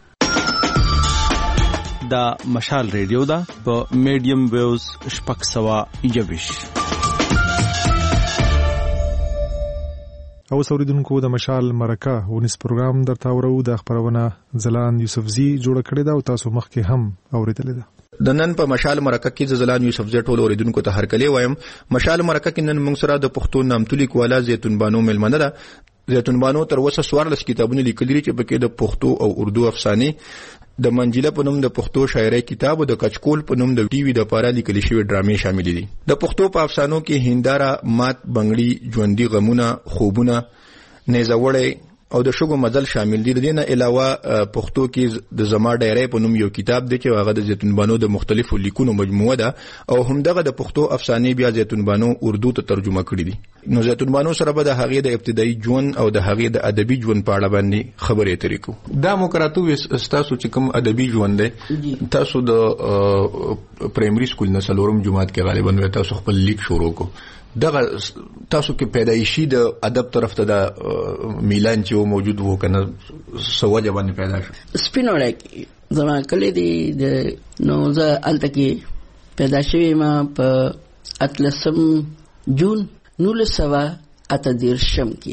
دا مشال ریډیو ده په میډیم ویوز شپږ سوه یوویشت. او اوریدونکو د مشال مرکه ونیس پروګرام درته ورو د خبرونه زلان یوسفزی جوړ کړی دا او تاسو مخکې هم اوریدل ده. د نن په مشال مرکه کې زلان یوسفزی ټول اوریدونکو ته هرکلی وایم. مشال مرکه کې نن موږ سره د پښتو نامتو لیکواله زیتون بانو ملمنه ده. زیتون بانو تر اوسه څوارلس کتابونه لیکلي چې پکې د پښتو او اردو افسانې، د منجله په نوم د پښتو شاعرۍ کتاب او د کچکول په نوم د ټي وي د پاره لیکل شوی ډرامې شامل دي. د پښتو په افسانو کې هنداره، مات بنگړي، ژوندۍ غمونه، خوبونه، نیزوړی او د شګو مزل شامل دي. د دې نه علاوه پښتو کې د زما ډایری په نوم یو کتاب دی چې هغه د زیتون بانو د مختلفو لیکونو مجموعه ده او همدغه د پښتو افسانې بیا زیتون بانو اردو ته ترجمه کړي دي. نو زیتون بانو سره به د هغې د ابتدایي ژوند او د هغې د ادبي ژوند په اړه باندې خبرې اترې کوو. دا مو کراته وې ستاسو چې کوم ادبي ژوند دی تاسو د پرایمري سکول نه څلورم جماعت کې غالبا تاسو خپل لیک شروع کو. دغه تاسو کې پیدایشي د ادب طرف ته د میلان چې موجود وو کنه سوجه باندې پیدا شو؟ سپینوړی زما کلی دی د نو زه هلته کې پیدا شوی ما په اتلسم جون نولس سوه اته دېرشم کې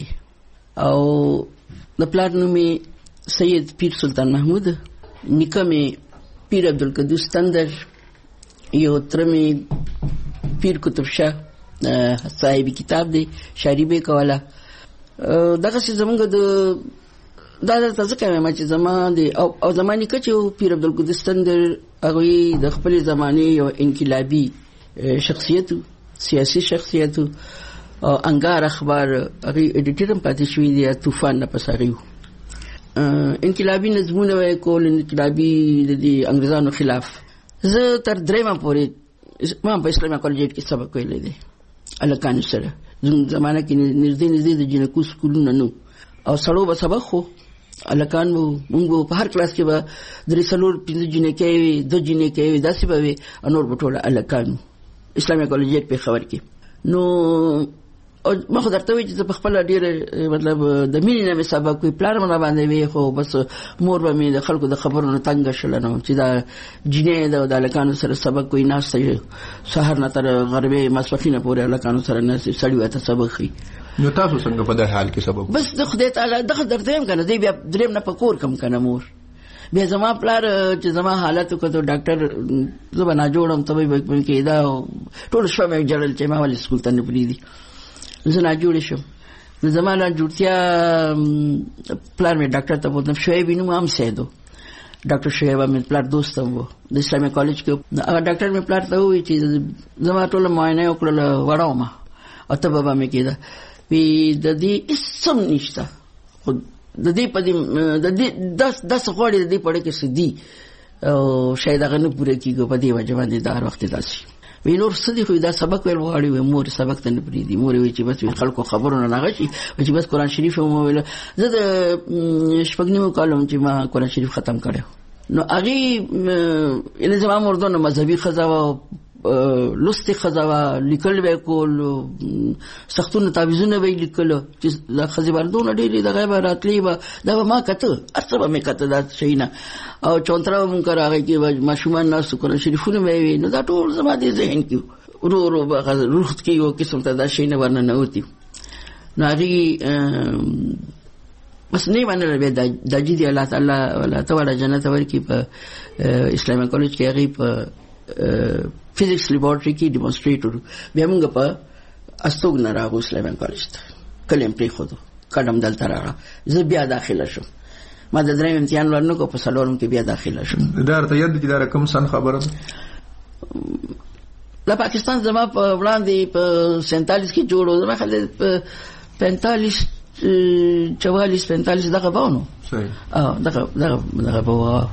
او د پلار نوم یې سید پیر سلطان محمود، نیکه مې پیر عبدالقدوس تندر، یو تره مې پیر قطب شاه صاحبی کتاب دی شاعري به کوله. دغه څه زمونږ د دا د ځکه وایم چې زما د او زما نیکه چې پیر عبدالقدوس تندر هغوی د خپل زمانې یو انقلابي شخصیت، سیاسي شخصیت او انګار اخبار هغه ایډیټر هم پاتې شوی دی. طوفان نه پس هغه انقلابي نظمونه وای کول، انقلابي د انګريزانو خلاف. زه تر درېمه پورې ما په اسلامي کالج کې سبق ویلی دی الکانو سره. زموږ زمانه کې نږدې نږدې د جنکو سکولونه نو او سړو به سبق خو الکان به موږ په هر کلاس کې به درې څلور پنځه جنکې وي، دوه جنکې وي، داسې به وي، نور به ټوله الکانو اسلامي کالج پېښور کې. نو ما خو درته وایي چې زه په خپله ډېره مطلب د مینې نه مې سبق وي، پلار مې راباندې وي، خو بس مور به مې د خلکو د خبرو نه تنګه شوله نو چې دا جینۍ ده او د هلکانو سره سبق کوي، ناسته سهار نه تر غربې ماسپښینه پورې هلکانو سره ناستې، سړي ورته سبق ښي. نو تاسو څنګه په دې حال کې سبق؟ بس د خدای تعالی دغه درته وایم که نه دی بیا درېیم نه په کور کم که نه مور. بیا زما پلار چې زما حالت وکړو ډاکټر زه به ناجوړم طبیب به کېده، ټوله شپه مې جړل چې ما ولې سکول ته نه پرېږدي. زه ناجوړې شم. نو زما ناجوړتیا پلار مې ډاکټر ته بوتلم، شعیب نوم هم سید و، ډاکټر شعیب مې پلار دوست هم و د اسلامي کالج کې. هغه ډاکټر مې پلار ته ووایي چې زما ټوله معاینه یې وکړله وړه ومه او ته به مې کېده وی د دې اسم نشته خو د دې په دې د دې داس داس غوړي د دې پړې کې سدي او شاید هغه نه پوره کیږي په دې وجه باندې دا وخت داسي وی نور سدي خو دا سبق ویل غواړي وي مور سبق ته نه پریدي مور وی چې بس خلکو خبرونه نه غشي چې بس قران شریف مو ویل زه د شپږنیمو کالم چې ما قران شریف ختم کړو نو هغه ان زما مردون مذهبي خزاوه لستی خزاوه لیکل به کول سختونه تعویذونه به لیکل چې د خزیباردونه ډېری د غیب راتلی به دا ما کته ارڅه به کته دا شینه او چونترا مونږ راغی کې ماشومان ناس قرآن شریفونه وی نو دا ټول زما د ذهن کې ورو ورو به روح کې یو قسم ته دا شینه ورنه نه وتی نو هغه بس نه باندې به د جدي الله تعالی ولا تعالی جنت ورکی په اسلامي کالج کې هغه په فزیکس لیبارټری کې ډیمونستریټر بیا موږ په استوګ نه راغو اسلامي کالج ته کلم پری خو کډم دلته راغله زه بیا داخله شوم ما د دریم امتحان ورنه کو په سلورم کې بیا داخله شوم دا ته یاد دي دا کوم سن خبره لا پاکستان زما په وړاندې په سینتالیس کې جوړو زما خل په پینتالیس چوالیس پینتالیس دغه باونو صحیح اه دغه دغه دغه باو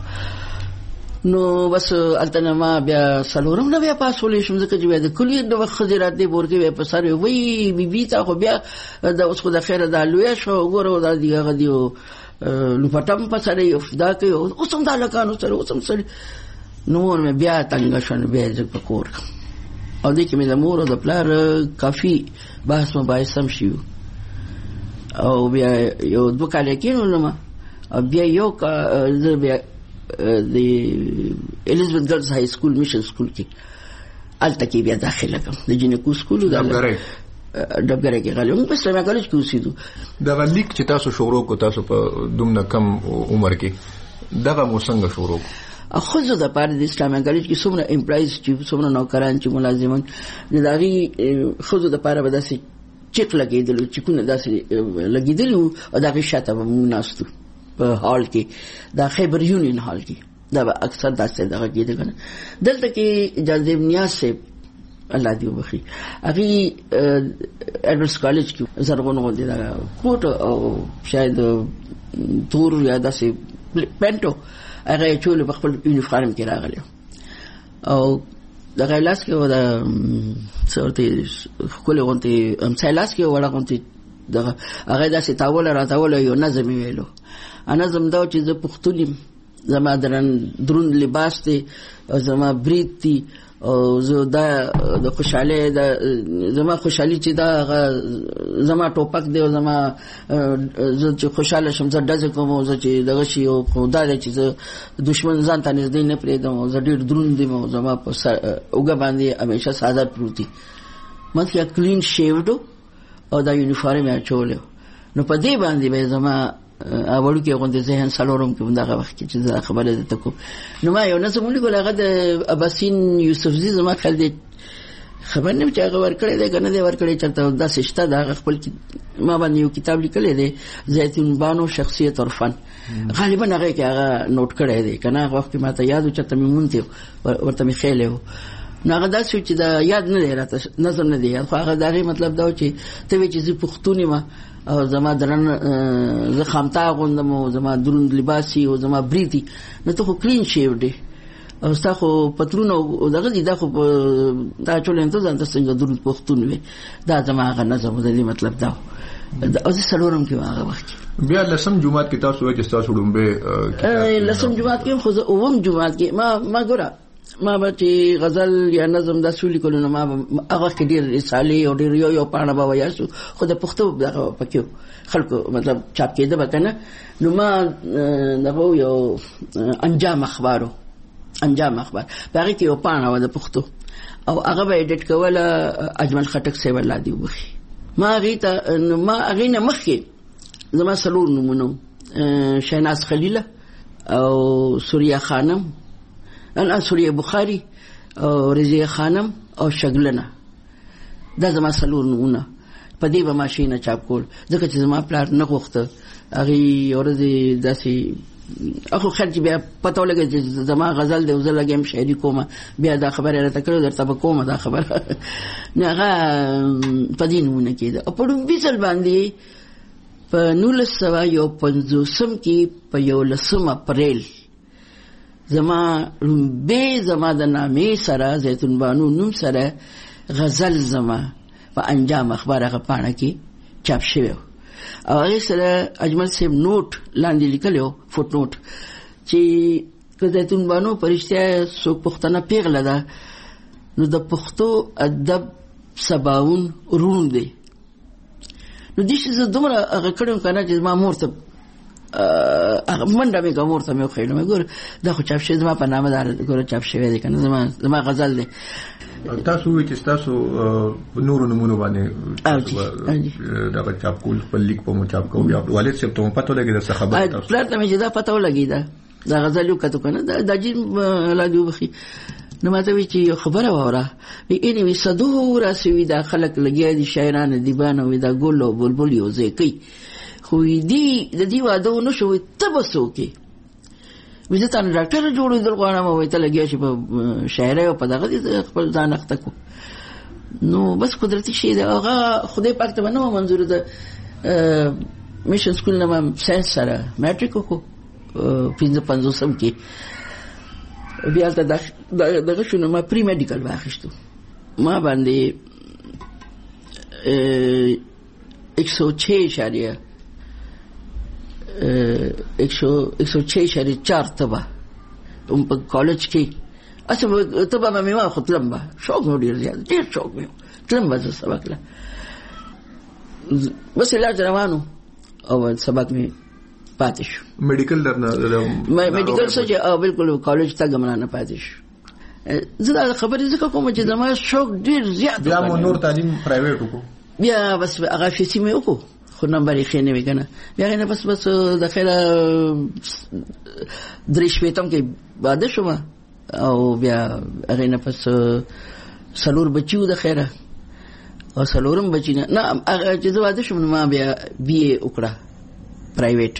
نو بس التنه ما بیا سلورم نه بیا پاسولې شم ځکه چې بیا د کلیت د وخت خزرات دی ورته بیا په سر وی بي بي تا خو بیا د اوس خو د خیره د لوی شو ګورو د دیغه دیو لو پټم په سر یو فدا کې اوس هم د لکانو سره اوس هم سره نو مې بیا څنګه شنه بیا ځکه کور او دې کې مې د مور او د پلار کافي بحث مباحث هم شیو او بیا یو دوه کال کې نو ما بیا یو کا بیا د الیزابت ګرلز های سکول میشن سکول کې الته کې بیا داخله کوم د جنکو سکول د ډبګره ډبګره کې غالي موږ په اسلامي کالج کې اوسېدو دا لیک چې تاسو شروع کو تاسو په دومره کم عمر کې دغه مو څنګه شروع کو خو زه د پاره د اسلامي کالج کې څومره امپلایز چې څومره نوکران چې ملازمان د دغه خو زه د پاره به داسې چیک لګیدل چې کو نه داسې لګیدل او دغه شاته مو ناستو په هال کې دا خیبر یونین هال کې دا به اکثر داسې دغه کېده کنه دلته کې جاذب نیاز سے الله دی وبخي هغه ایڈورس کالج کې زرغون غوډه دا کوټ او شاید تور یا داسې پینټو هغه چول په خپل یونیفارم کې راغلی او دا غیلاس کې ودا څورته خپل غونته ام سیلاس کې وړه غونته دا هغه داسې تاول راتاول یو نظم ویلو انا زمدا چې زه پښتونیم زما درن درون لباس دی او زما برید دی او زه دا د خوشاله دا زما خوشحالي چې دا زما ټوپک دی او زما زه چې خوشاله شم زه دځ کوم زه چې دغه شی او خدای چې زه دشمن ځان ته نږدې نه پرېږدم زه ډېر درون دی او زما په اوګه باندې همیشه ساده پروتي مته کلین شیوډو او دا یونیفارم یې چولې نو په دې باندې به زما اولو کې غونډه ذهن سلورم کې دغه وخت کې چې خبره ده تکو نو ما یو نه سمولې ګل هغه د اباسین یوسفزي زما خل دې خبر نه چې هغه ورکړې ده کنه دې ورکړې چرته دا سشته دا خپل ما باندې یو کتاب لیکلی دی زیتون بانو شخصیت اور فن غالبا هغه کې هغه نوٹ کړی دی کنه هغه وخت ما ته یاد و چې ته مې مونته ورته مې خېلې و نو هغه دا چې دا یاد نه دی راته نظر نه دی خو هغه دا مطلب دا چې ته وی چې پښتوني ما او زما درن زه خامتا غوندم او زما دروند لباسي او زما بریتي نو ته خو کلین شیو دی او ستا خو پترونو دغه دي دا خو دا چولې ته ځان ته څنګه دروند پښتون وي دا زما هغه نظم دی مطلب دا او زه سلورم کې هغه وخت بیا لسم جمعات کې تاسو وایي چې تاسو ډومبه لسم جمعات کې خو زه اوم جمعات کې ما ما ګوره ما به چې غزل یا نظم د سولې کولو ما هغه کې ډېر رسالې او ډېر یو یو پاڼه به وایاسو خو د پښتو دغه پکې خلکو مطلب چاپ کېده به کنه نو ما دغه یو انجام اخبارو انجام اخبار هغه کې یو پاڼه و د پښتو او هغه به ایډیټ کوله اجمل خټک صاحب الله دی وبخي ما هغې ته ما هغې نه مخکې زما څلور نومونه شهناز خلیله او سوریه خانم ان سوریه بخاری او رضیه خانم او شګلنه دا زما څلور نومونه په دې به ماشینه چاپ کول ځکه چې زما پلار نه غوښته هغه ورځې داسې اخو خرج بیا پته ولګي چې زما غزل دی وزل لګم شاعري کومه بیا دا خبره راته کړو درته به کومه دا خبره نه هغه پدینونه کېده په دې بیسل باندې په نولس سوه یو پنځوسم کې په یولسم اپریل زما به زما د نامې سره زیتون بانو نوم سره غزل زما په انجام اخبار هغه پاڼه کې چاپ شوی او هغه سره اجمل صاحب نوٹ لاندې لیکلو فوټ نوٹ چې که زیتون بانو پرشتیا څوک پښتنه پیغله ده نو د پښتو ادب سباون رون دی نو دې څه دومره هغه کړم کنه چې ما مور ته هغه منډه مې کوم ورته مې خېلم ګور دا خو چاپ شوی زما په نامه دار ګور چاپ شوی دی کنه زما زما غزل دی تاسو وی چې تاسو نور نمونه باندې دا چاپ کول خپل لیک په مو چاپ کوو یا والد صاحب ته پته لګی دا څه خبره تاسو پلار ته مې دا پته ولګی دا دا غزل یو کتو کنه دا د جین لاګو بخي نو ماته وی چې خبره وره وی اني وی صدور اسوي دا خلک لګیا دي شاعرانه دیوانه وی دا ګل او بلبل یو ځکې خو دی د دې واده نشو تبسو کې وزه تان ډاکټر جوړې دل غواړم وای ته لګیا شي په شاعرۍ او په دغه دي خپل ځان اخته کو نو بس قدرتي شي دا هغه خدای پاک ته نو منظور ده میشن سکول نه ساينس سره میټریک کو پنځه پنځوسم کې بیا ته دغه شنو ما پری میډیکل واخیستو ما باندې एक सौ छह इशारिया एक सौ एक सौ छह इशारे चार तबा उन पर कॉलेज की अच्छा तबा में मैं खुद लंबा शौक में डिर ज्यादा डिर शौक में लंबा जो सबक ला बस इलाज रवानो और सबक में पातिश मेडिकल लर्ना मेडिकल से जो बिल्कुल कॉलेज तक गमना पातिश ज़्यादा खबर इसका को मुझे जमा शौक डिर ज्यादा या नूर तालीम प्राइवेट को بیا بس هغه فیسي مې وکړو خو نمبر یې ښه نه وي که نه بیا هغې نه بس بس د خیره درې شپېتم کې واده شوم او بیا هغې نه پس څلور بچي وو د خیره او څلورم بچي نه نه هغه چې زه واده شوم نو ما بیا بي اے وکړه پرایویټ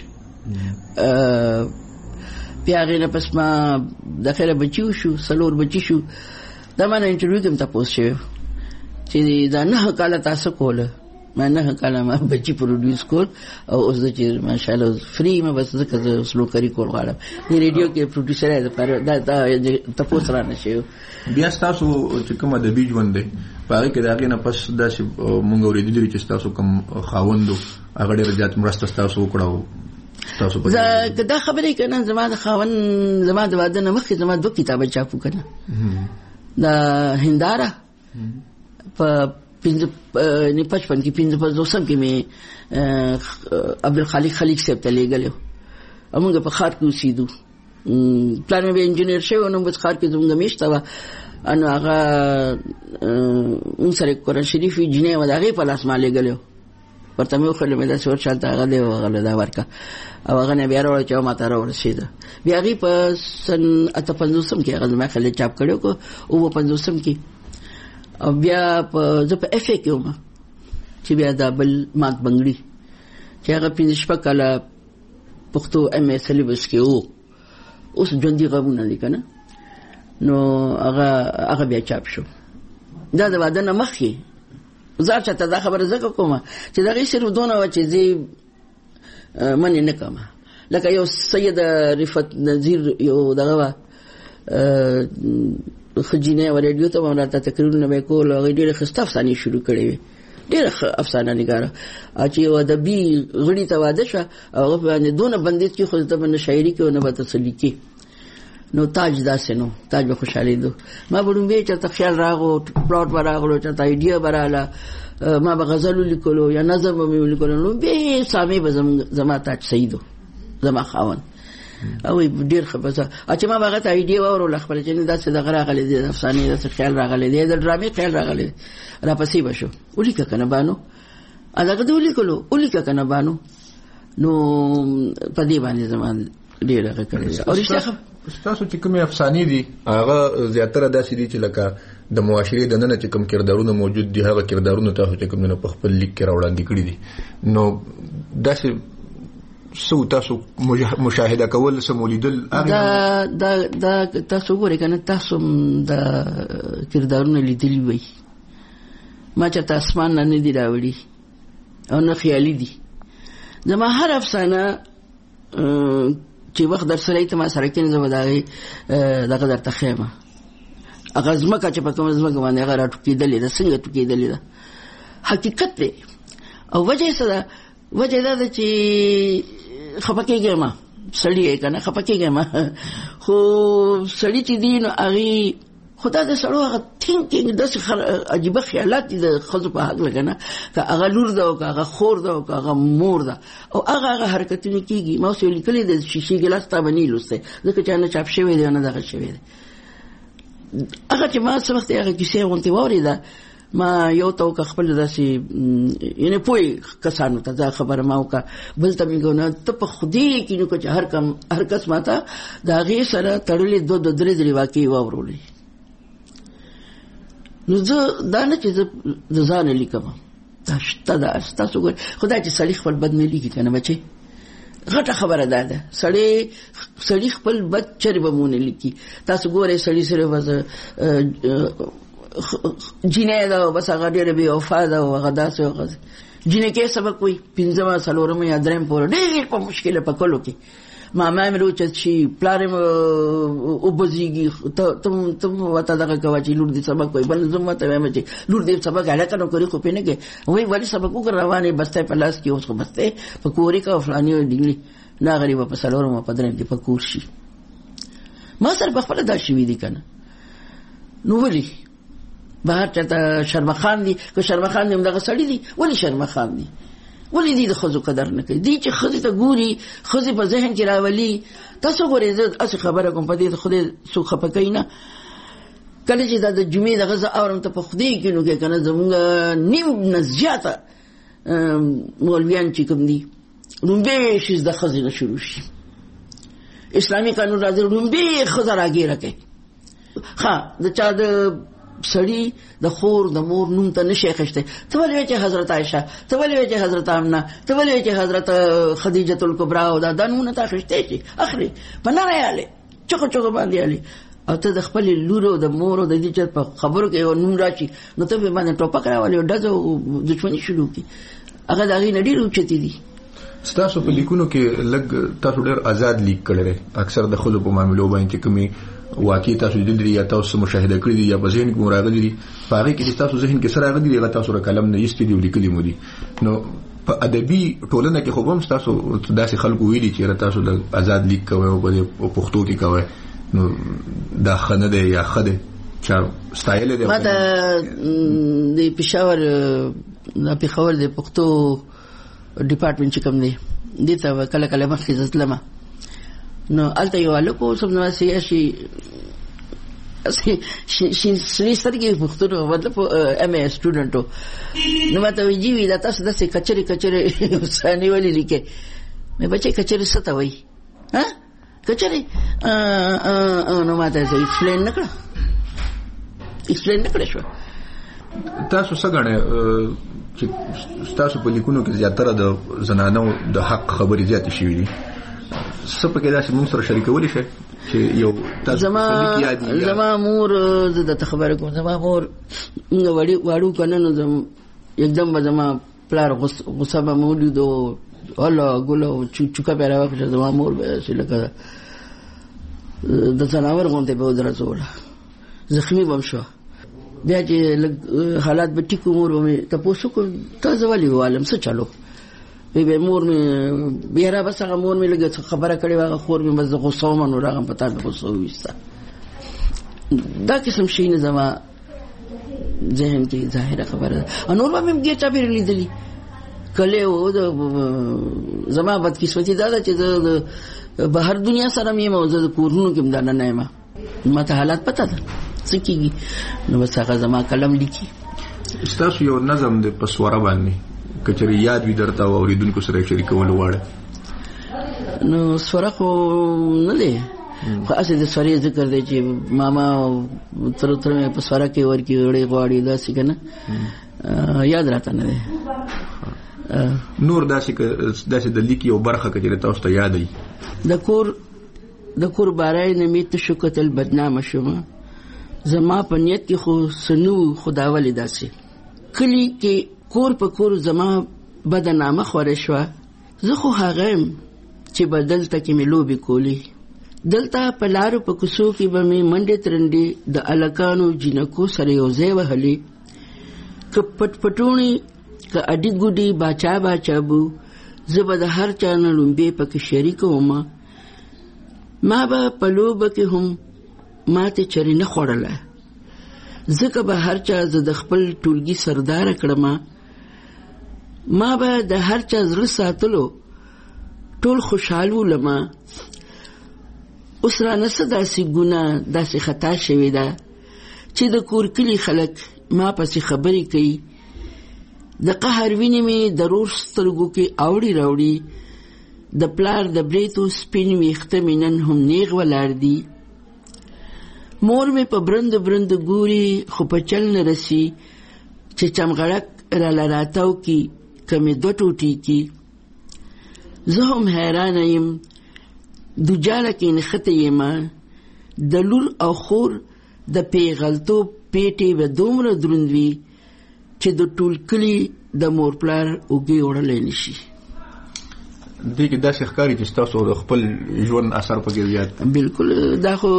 بیا هغې نه پس ما د خیره بچي وشو څلور بچي شو دا ما نه انټرویو کې م تپوس شوی چې دا نه کاله تاسو کوله ما نه کاله ما بچی پروډوس کول او اوس د چې ماشاءالله فری ما بس ځکه زه سلو کری کول غواړم د ریډیو کې پروډوسر دی دا دا تاسو را نشئ بیا تاسو چې کوم د بیج وند دی پاره کې دا غینه پس دا چې مونږ ورېدل چې تاسو کوم خاوندو هغه ډېر زیات مرسته تاسو وکړو تاسو په دا خبرې کنه زما د خاوند زما د واده نه مخکې زما دوه کتابه چاپو کنه دا هنداره په پنځه نه پچپن کې پنځه پنځوسم کې مې عبدالخالق خلیق صاحب ته لېږلی او موږ په ښار کې اوسېدو پلار مې به انجینر شوی نو بس ښار کې زموږ میشته وه نو هغه موږ سره قرآن شریف جینۍ وه د هغې په لاس ما لېږلی ورته مې وښودل مې داسې ورشالته هغه دی هغه دا ورکړه او هغه نه بیا راوړه چې ما ته راورسېده بیا هغې په سن اته پنځوسم کې هغه زما خیال چاپ کړی و اووه پنځوسم کې او بیا په زه په اف ای کې وم چې بیا دا بل مات بنګړي چې هغه پنځه شپږ کاله پښتو ایم ای سلیبس کې وو اوس ژوندي غږونه دي که نه نو هغه هغه بیا چاپ شو دا د واده نه مخکې زه چاته دا خبره ځکه کومه چې د هغې صرف دونه وه چې زه منې نه کومه لکه یو سید رفت نظیر یو دغه وه خجینه و ریډیو ته مې راته تقریرونه به کول هغې ډېرې ښایسته افسانې شروع کړې وې ډېره ښه افسانه نګاره چې یو ادبي غړي ته واده شوه او هغه باندې دونه بندیز کېښود ته به نه شاعري کې نه به ته لیکي نو تاج داسې نو تاج به خوشحالېدو ما به ډومبې چېرته خیال راغلو پلاټ به راغلو چېرته آیډیا به راغله ما به غزل ولیکلو یا نظم به مې ولیکلو نو بې سامې به زما تاج سعید و زما خاوند او ډیر خبره چې ما هغه ته ایډیا واورول خپل چې نه داسې دغه راغلی دی افسانې داسې خیال راغلی دی د ډرامې خیال راغلی را پسې بشو ولیکه کنه بانو هغه دې ولیکلو ولیکه کنه بانو نو په دې باندې زمان ډیر هغه کړی او رښتیا تاسو چې کومې افسانې دي هغه زیاتره داسې دي چې لکه د معاشرې د ننه چې کوم کردارونه موجود دي هغه کردارونه تاسو چې کوم نه په خپل لیک کې راوړاندې کړي دي نو داسې سو تاسو مشاهده کول سمولیدل دا دا دا تاسو ګورئ کنه تاسو د کردارونه لیدلی وي ما چې تاسو مان نه دی راوړي او نه خیالي دي زما هر افسانه چې وخت در سره ته ما سره کې زما دغه دغه درته خیمه هغه زمکه چې په کوم زمکه باندې هغه راټوکېدلې ده څنګه ټوکېدلې ده حقیقت دی او وجه څه ده وجه دا ده چې خپه کېږم ما سړی یې کنه خپه کېږم خو سړی چې دی نو هغه خدا د سړو هغه تھینکینګ داسې عجیبه خیالات دي د ښځو په حق لګنه که هغه لور ده او که هغه خور ده او که هغه مور ده او هغه هغه حرکتونه کېږي ما اوس یې لیکلي د شیشې ګیلاس تا به نه یې لوستی ځکه چې نه چاپ شوی دی او نه دغه شوی دی هغه چې ما څه وخت یې هغه کیسې غوندې واورېده ما یو ته وکړه خپل داسې یعنې پوه کسانو ته دا خبره ما وکړه بل ته مې ګونه ته په خدای کې نو که چې هر کم هر کس ما ته د هغې سره تړلې دوه دوه درې درې واقعې واورولې نو زه دا نه چې زه د ځانه لیکم دا شته ده ستاسو ګورئ خدای چې سړي خپل بد نه لیکي که نه بچې غټه خبره دا ده سړی سړي خپل بد چرې به مو نه لیکي تاسو ګورئ سړي سره بس جینۍ ده بس هغه ډېره بې وفا ده او هغه داسې هغه جینکۍ سبق وایي پنځمه څلورمه یا درېم پورې ډېر په مشکله په کلو کې ماما مې روچت شي پلار مې وبزيږي ته ته وته دغه کوي چې لور دې سبق وایي بل زما ته وایم چې لور دې سبق هلکه نو کوي خو پې نه کې وایي وایي سبق وکړ روانې بسته په لاس کې اوس خو بسته په کورې کا فلاني ډیګري نه غریبه په څلورمه په درېم کې په کور شي ما سره په خپله دا شوي دي که نه نو ولې بهر چاته شرمخان دي که شرمخان دي همدغه سړي دي ولې شرمخان دي ولې دي د ښځو قدر نه کوي دي چې ښځې ته ګوري ښځې په ذهن کې راولي تاسو ګورئ زه هسې خبره کوم په دې ته خدای څوک خفه کوي نه کله چې دا د جمعې دغه زه اورم ته په خدای کې نو کې که نه زمونږ نیم نه زیاته مولویان چې کوم دي لومبې شي د ښځې نه شروع شي اسلامي قانون راځي لومبې ښځه راګیره کوي ښه د چا د سړی د خور د مور نوم ته نشي اخیستی ته ولې وایې چې حضرت عایشه ته ولې وایې چې حضرت آمنه ته ولې وایې چې حضرت خدیجة الکبرا او دا دا نومونه ته اخیستی شي اخلي په نره یې هلې چغو چغو باندې هلې او ته د خپلې لور او د مور او د دې چا په خبرو کې یو نوم راشي نو ته باندې ټوپک راولې او ډزه او دښمني شروع کړي هغه د هغې نه ډېر اوچتې دي ستاسو په لیکونو کې لږ تاسو ډېر آزاد لیک کړی دی اکثر د خلکو په معاملو باندې چې کومې واقعي تاسو لیدلي یا تاسو مشاهده کړي دي یا په ذهن کې مو راغلي دي په هغې کې چې تاسو ذهن کې څه راغلي دي هغه تاسو را قلم نه ایستي دي او لیکلي مو دي نو په ادبي ټولنه کې خو هم ستاسو داسې خلکو ویلي چې تاسو د آزاد لیک کوئ او په پښتو کې کوئ نو دا ښه نه دی یا ښه دی چا ستایلی دی ما ته د پېښور د پېښور د پښتو ډپارټمنټ چې کوم دی دې ته کله کله مخکې زه تلمه نو هلته یو هلک و سمدلاسې شي شنې سترګې پښتون مطلب ایم اے سټوډنټ و نو ما ته وایي جي وي دا تاسو داسې کچرې کچرې افسانې ولې لیکئ مې بچی کچرې څه ته وایي کچرې نو ما ته ایکسپلین نه کړه ایکسپلین نه کړه شوه تاسو څه ګڼئ چې ستاسو په لیکونو کې زیاتره د زنانو د حق خبرې زیاتې شوي دي څه پکې داسې موږ سره شریکولی شئ چې یو تاسو زما زما مور زه درته خبره کوم زما مور موږ واړو که نه نو یکدم به زما پلار غوسه به مې ولیدو هله ګله چوکه به یې راواخېسته زما مور به داسې لکه د ځناور غوندې به ودرځوله زخمي به م شوه بیا چې لږ حالات به ټیک مور به مې تپوس وکړ تا زه ولې ووالم څه چلو وی به مور مې بیا را بس هغه مور مې لږ خبره کړې وه هغه خور مې بس زه غوسه ومه نو راغلم په تا مې غوسه وویسته دا قسم شیونه زما ذهن کې ظاهره خبره ده او نور به مې ګیر چاپېره لیدلي کلی و زما بدقسمتي دا ده چې زه د بهر دنیا سره مې یم او زه د کورونو کې هم دا نه یم ما ته حالات پته ده څه کېږي نو بس هغه زما قلم لیکي ستاسو یو نظم دی په سوره باندې که چېرې یاد وي درته او اورېدونکو سره یې شریکول غواړئ نو سوره خو نه دی خو هسې د سورې ذکر دی چې ماما او تره تره مې په سوره کې ورکړي وړې غواړي داسې که نه یاد راته نه دی. نور داسې داسې د لیک یو برخه کې تاسو ته یاد دی د کور د کور بارای نه می ته شو کتل بدنامه شوم زما په نیت کې خو سنو خداولی داسې کلی کې کور په کور زما بدنامه خوره شو. زه خو هغه چې بدل ته کې ملوبي کولی دلته په لارو په کوڅو کې به می منډه ترندې د الکانو جنکو سره یو ځای وهلي ک پټ پټونی ک اډی ګډی باچا باچا بو زبر د هر چا نه لومبه پکې شریک وم. ما به په لوبه کې هم ماته چری نه خوړله ځکه به هر چا زه د خپل ټولګي سردار کړم. ما به د هر چا زړه ساتلو ټول خوشحال ولم. اوس را نسه داسې ګناه داسې خطا شوې ده چې د کور کلي خلک ما پسې خبرې کوي. د قهر وینې مې د رور سترګو کې اوړي راوړي. د پلار د بریتو سپین ویښته مې نن هم نیغ ولاړ دي. مور مې په برند برند ګوري خو په چل نه رسي چې چمغړک را لراتاو کی کمې دوه ټوټې کی. زه هم حیرانه یم دوجاله کې نښته یم د لور او خور د پیغلتوب پیټې به دومره دروند وي چې د ټول کلي د مور پلار اوږې وړلی نشي. دې کې داسې ښکاري چې ستاسو د خپل ژوند اثر پکې زیات. بالکل دا خو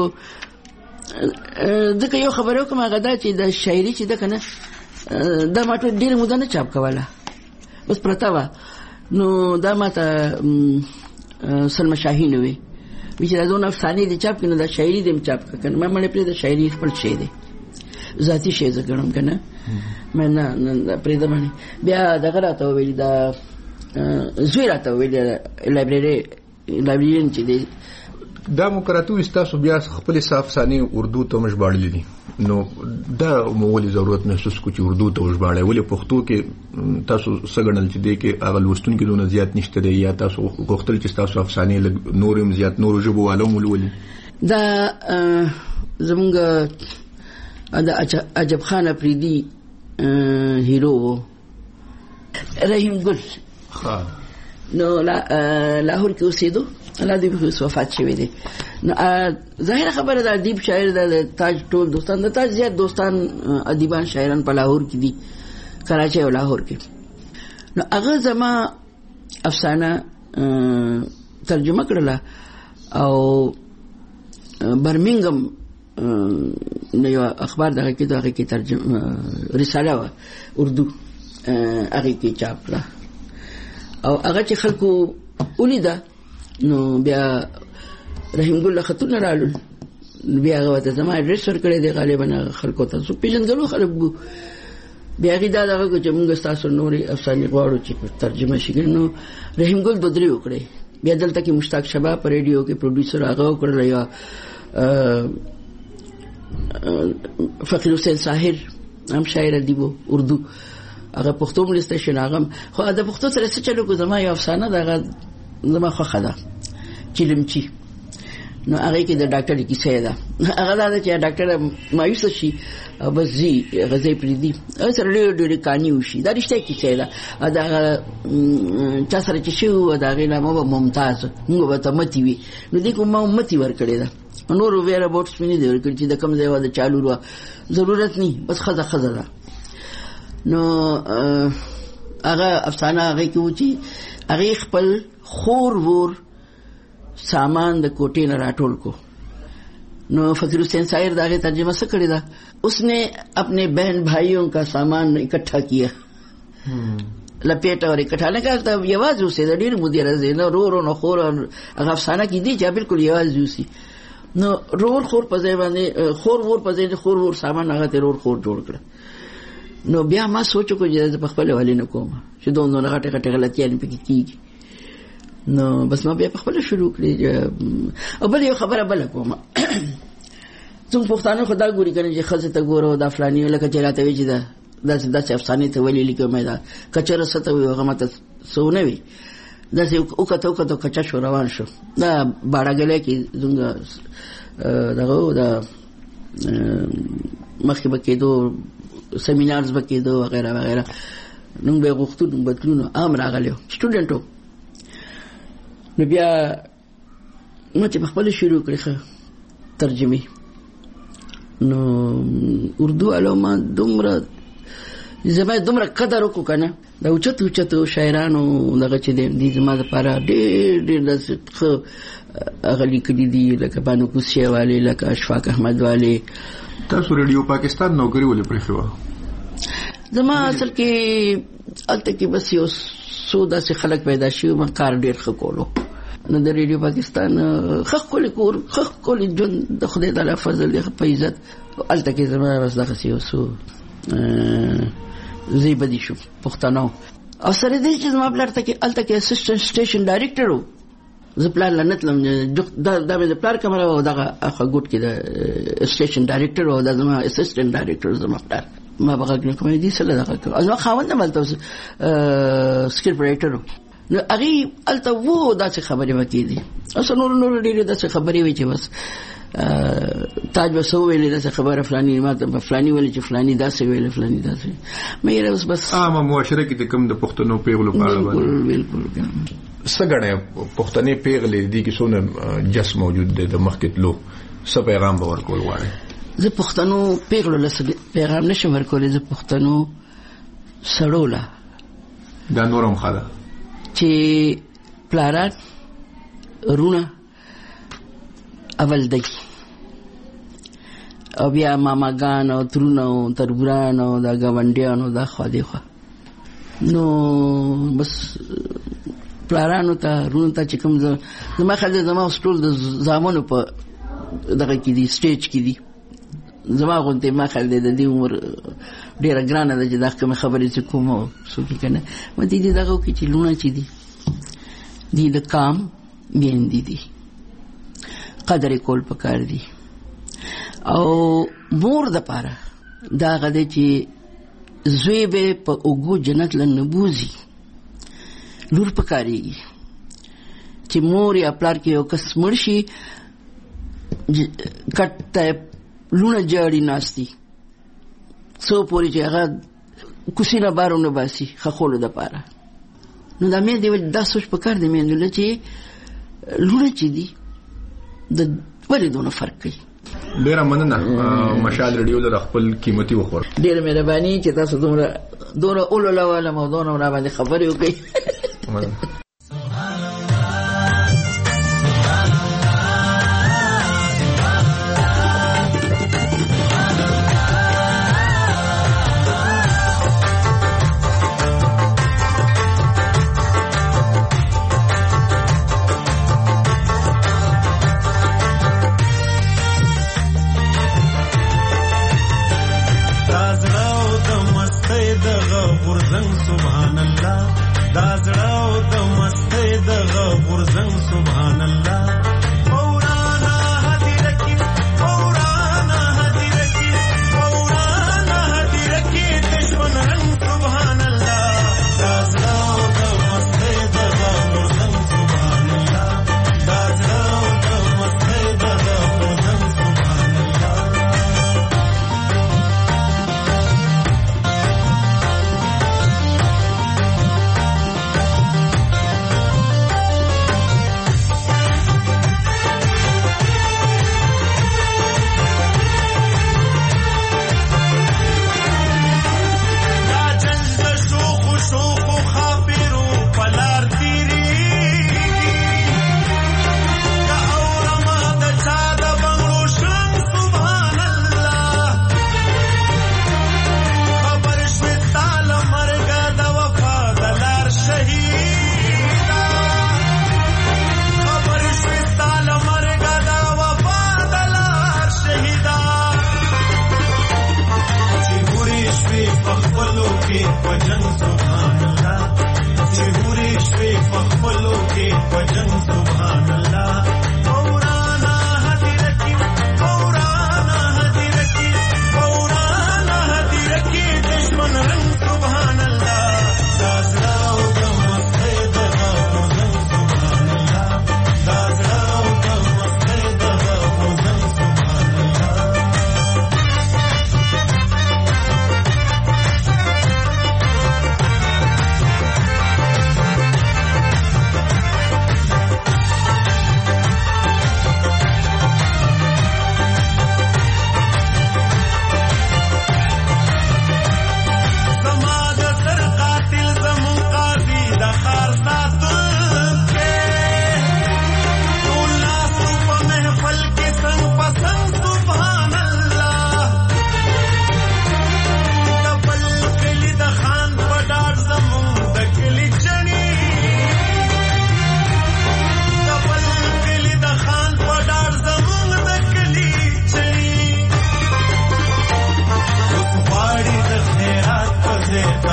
ځکه یو خبره وکړم هغه دا چې د شاعري چې ده که نه دا ما ټول ډېره موده نه چاپ کوله بس پرته وه. نو دا ما ته سلمه شاهین وی وی چې دا دونه افسانې دې چاپ کړي نو دا شاعري دې م چاپ کړه که نه ما مړې پرېږده شاعري خپل شی دی ذاتي شی زه ګڼم که نه ما نه نه پرېږده باندې. بیا دغه راته وویلي دا زوی راته وویلي لایبرري لایبرریان چې دی دا مقرراتو ستاسو بیا خپل افسانې اردو ته مژباړلې دي نو دا مولي ضرورت محسوس کو چې اردو ته وژباړئ ولې پښتو کې تاسو څنګه چې دی کې هغه لوستونکي دونه زیات نشته دی یا تاسو غوښتل چې تاسو افسانې نور هم زیات نور ژبو والو ولولي. دا زمونږ د عجب خان افریدي هیرو رحیم ګل نو لاهور کې اوسېدو الله دې به وفات شوی دی. نو ظاهره خبره ده ادیب شاعر د تاج ټول دوستان د تاج زیات دوستان ادیبان شاعران په لاهور کې دي کراچۍ او لاهور کې. نو هغه زما افسانه ترجمه کړله او برمنګم نو یو اخبار دغه کې دغه کې ترجمه رساله وه اردو هغې کې چاپ کړه او هغه چې خلکو ولیده نو بیا رحیم ګل خطونه رالل بیا هغه ورته زما اډرس ورکړی دی غالبا خلکو ته څوک پېژندګلو خلک بو بیا هغې دا دغه کړو چې مونږ ستاسو نورې افسانې غواړو چې ترجمه شي. نو رحیم ګل دوه درې وکړی. بیا دلته کې مشتاق شبا په ریډیو کې پروډیوسر هغه وکړله یا فقیر حسین ساحر هم شاعر ادیب اردو هغه پښتو ملسته شي هغه خو د پښتو سره څه چلو کو زما یو افسانه دغه زما خوښه ده چیلمچي. نو هغه کې د ډاکټر کیسه ده هغه دا چې ډاکټر مایوس شي او بس زی غزې پریدي او سره ډېر ډېر کانی وشي دا رښتیا کیسه ده. دا چا سره چې شو دا غي نامه ممتاز موږ به ته متي وي نو دې کوم متي ور کړی ده نور ویره بوټس مینه دی ور کړی چې د کم ځای و د چالو ضرورت نه بس خزه خزه ده. نو هغه افسانه هغه کې و چې هغه خپل خور ور सामान द कोटे न राठौड़ को. नो फकीर हुसैन साहिर दागे तर्जुमा से करी था उसने अपने बहन भाइयों का सामान इकट्ठा किया लपेटा और इकट्ठा ने कहा तब ये आवाज उसे डीर मुदी रजे न रो रो न खोर और अफसाना की दी जा बिल्कुल ये आवाज उसी नो रोर खोर पजे बने खोर वोर पजे खोर वोर सामान आगा ते रोर खोर जोड़ कर नो बिया मा सोचो को जे पखले वाले न कोमा چې دوه نه غټه غټه غلطیاں پکې کیږي. نو بس ما بیا په خپل شروع کړی او بل یو خبره بل کومه څنګه پښتانه خدا ګوري کنه چې خزه ته ګورو دا فلاني لکه چې راته وی چې دا داسې داسې افسانې ته ویلې لیکم دا کچره ست وي هغه ماته سونه وي داسې او کته او کته کچا شو روان شو دا باړګلې کې زنګ دغه دا مخکې بکې دو سیمینارز وکړو وغیرہ وغیرہ نو به غوښتو نو بدلونو عام راغلیو سټوډنټو نو بیا مته په خپل شروع کړې ترجمه نو اردو علوم دومره زما دومره قدر وکړو کنه دا اوچت اوچت شاعرانو دغه چې دي زما لپاره ډېر ډېر د اغلی کړي دي لکه بانو کوسیه والے لکه اشفاق احمد والے. تاسو ریډیو پاکستان نوکری ولې پرې شو؟ زما اصل کې الته کې بس یو سودا سي خلک پیدا شي ما کار ډېر خکولو نو د ریډیو پاکستان خخ کول کور خخ کول جون د خدای تعالی فضل دی په عزت الته کې زما بس دغه یو سو زی بدی شو پښتنو او سره دې چې زما بلر ته کې الته کې اسسټنټ سټیشن ډایریکټر وو زه پلان لنتلم دا دا د پلان کمره او دغه اخا ګوت کې د سټیشن ډایریکټر او د زما اسسټنټ ډایریکټر زما پلان ما بغاګ نه کومې دي سره دغه ازما خاوند مالته سکرپټ رائټر نو هغه الته وو دا څه خبرې وکړي دي اوس نور نور ډېر دا څه خبرې وي چې بس تاج وسو ویلې دا خبره فلاني ما ته فلاني ویل چې فلاني دا څه ویل فلاني دا څه مې اوس بس عامه معاشره کې کوم د پښتنو پیغلو په اړه بالکل بالکل سګړې پښتنې پیغلې دي کې څونه جس موجود دي د مخکې تلو څه پیغام باور کول غواړي؟ زه پښتنو پیغلو له پیغام نشم ورکولای زه پښتنو سړوله دا نورم خاله چې پلاران رونه اول دی او بیا ماماګان او ترونه او تربوران او دا ګاونډیانو دا خوا دی خوا نو بس پلارانو ته رونه ته چې کوم زما خل زما ټول د زامنو په دغه کې دي سټیج کې دي زما غونډه ما خل د دې عمر ډیره ګرانه ده چې دا کوم خبرې چې کوم څه کې کنه مې دې دغه کې چې لونه چې دي دې د کام میندې دي قدر کول پکار دي او مور د پاره دا غده چې زوی به په اوګو جنت لنبوزي لور پکاريږي چې مور یا پلار کې یو کس مرشي کټه لونه جاړي ناشتي سو پوری چې هغه کوسینه بارونه باسي خخولو د پاره نو دا مې دی د سوچ پکار دی مې نه چې لونه چې دي د ولې دونه فرق کوي. ډیره مننه مشال ریډیو له خپل قیمتي وخور ډیره مهرباني چې تاسو دومره دوره اولو لاواله موضوع نه را باندې خبرې وکړي.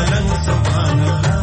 عالم سبحان الله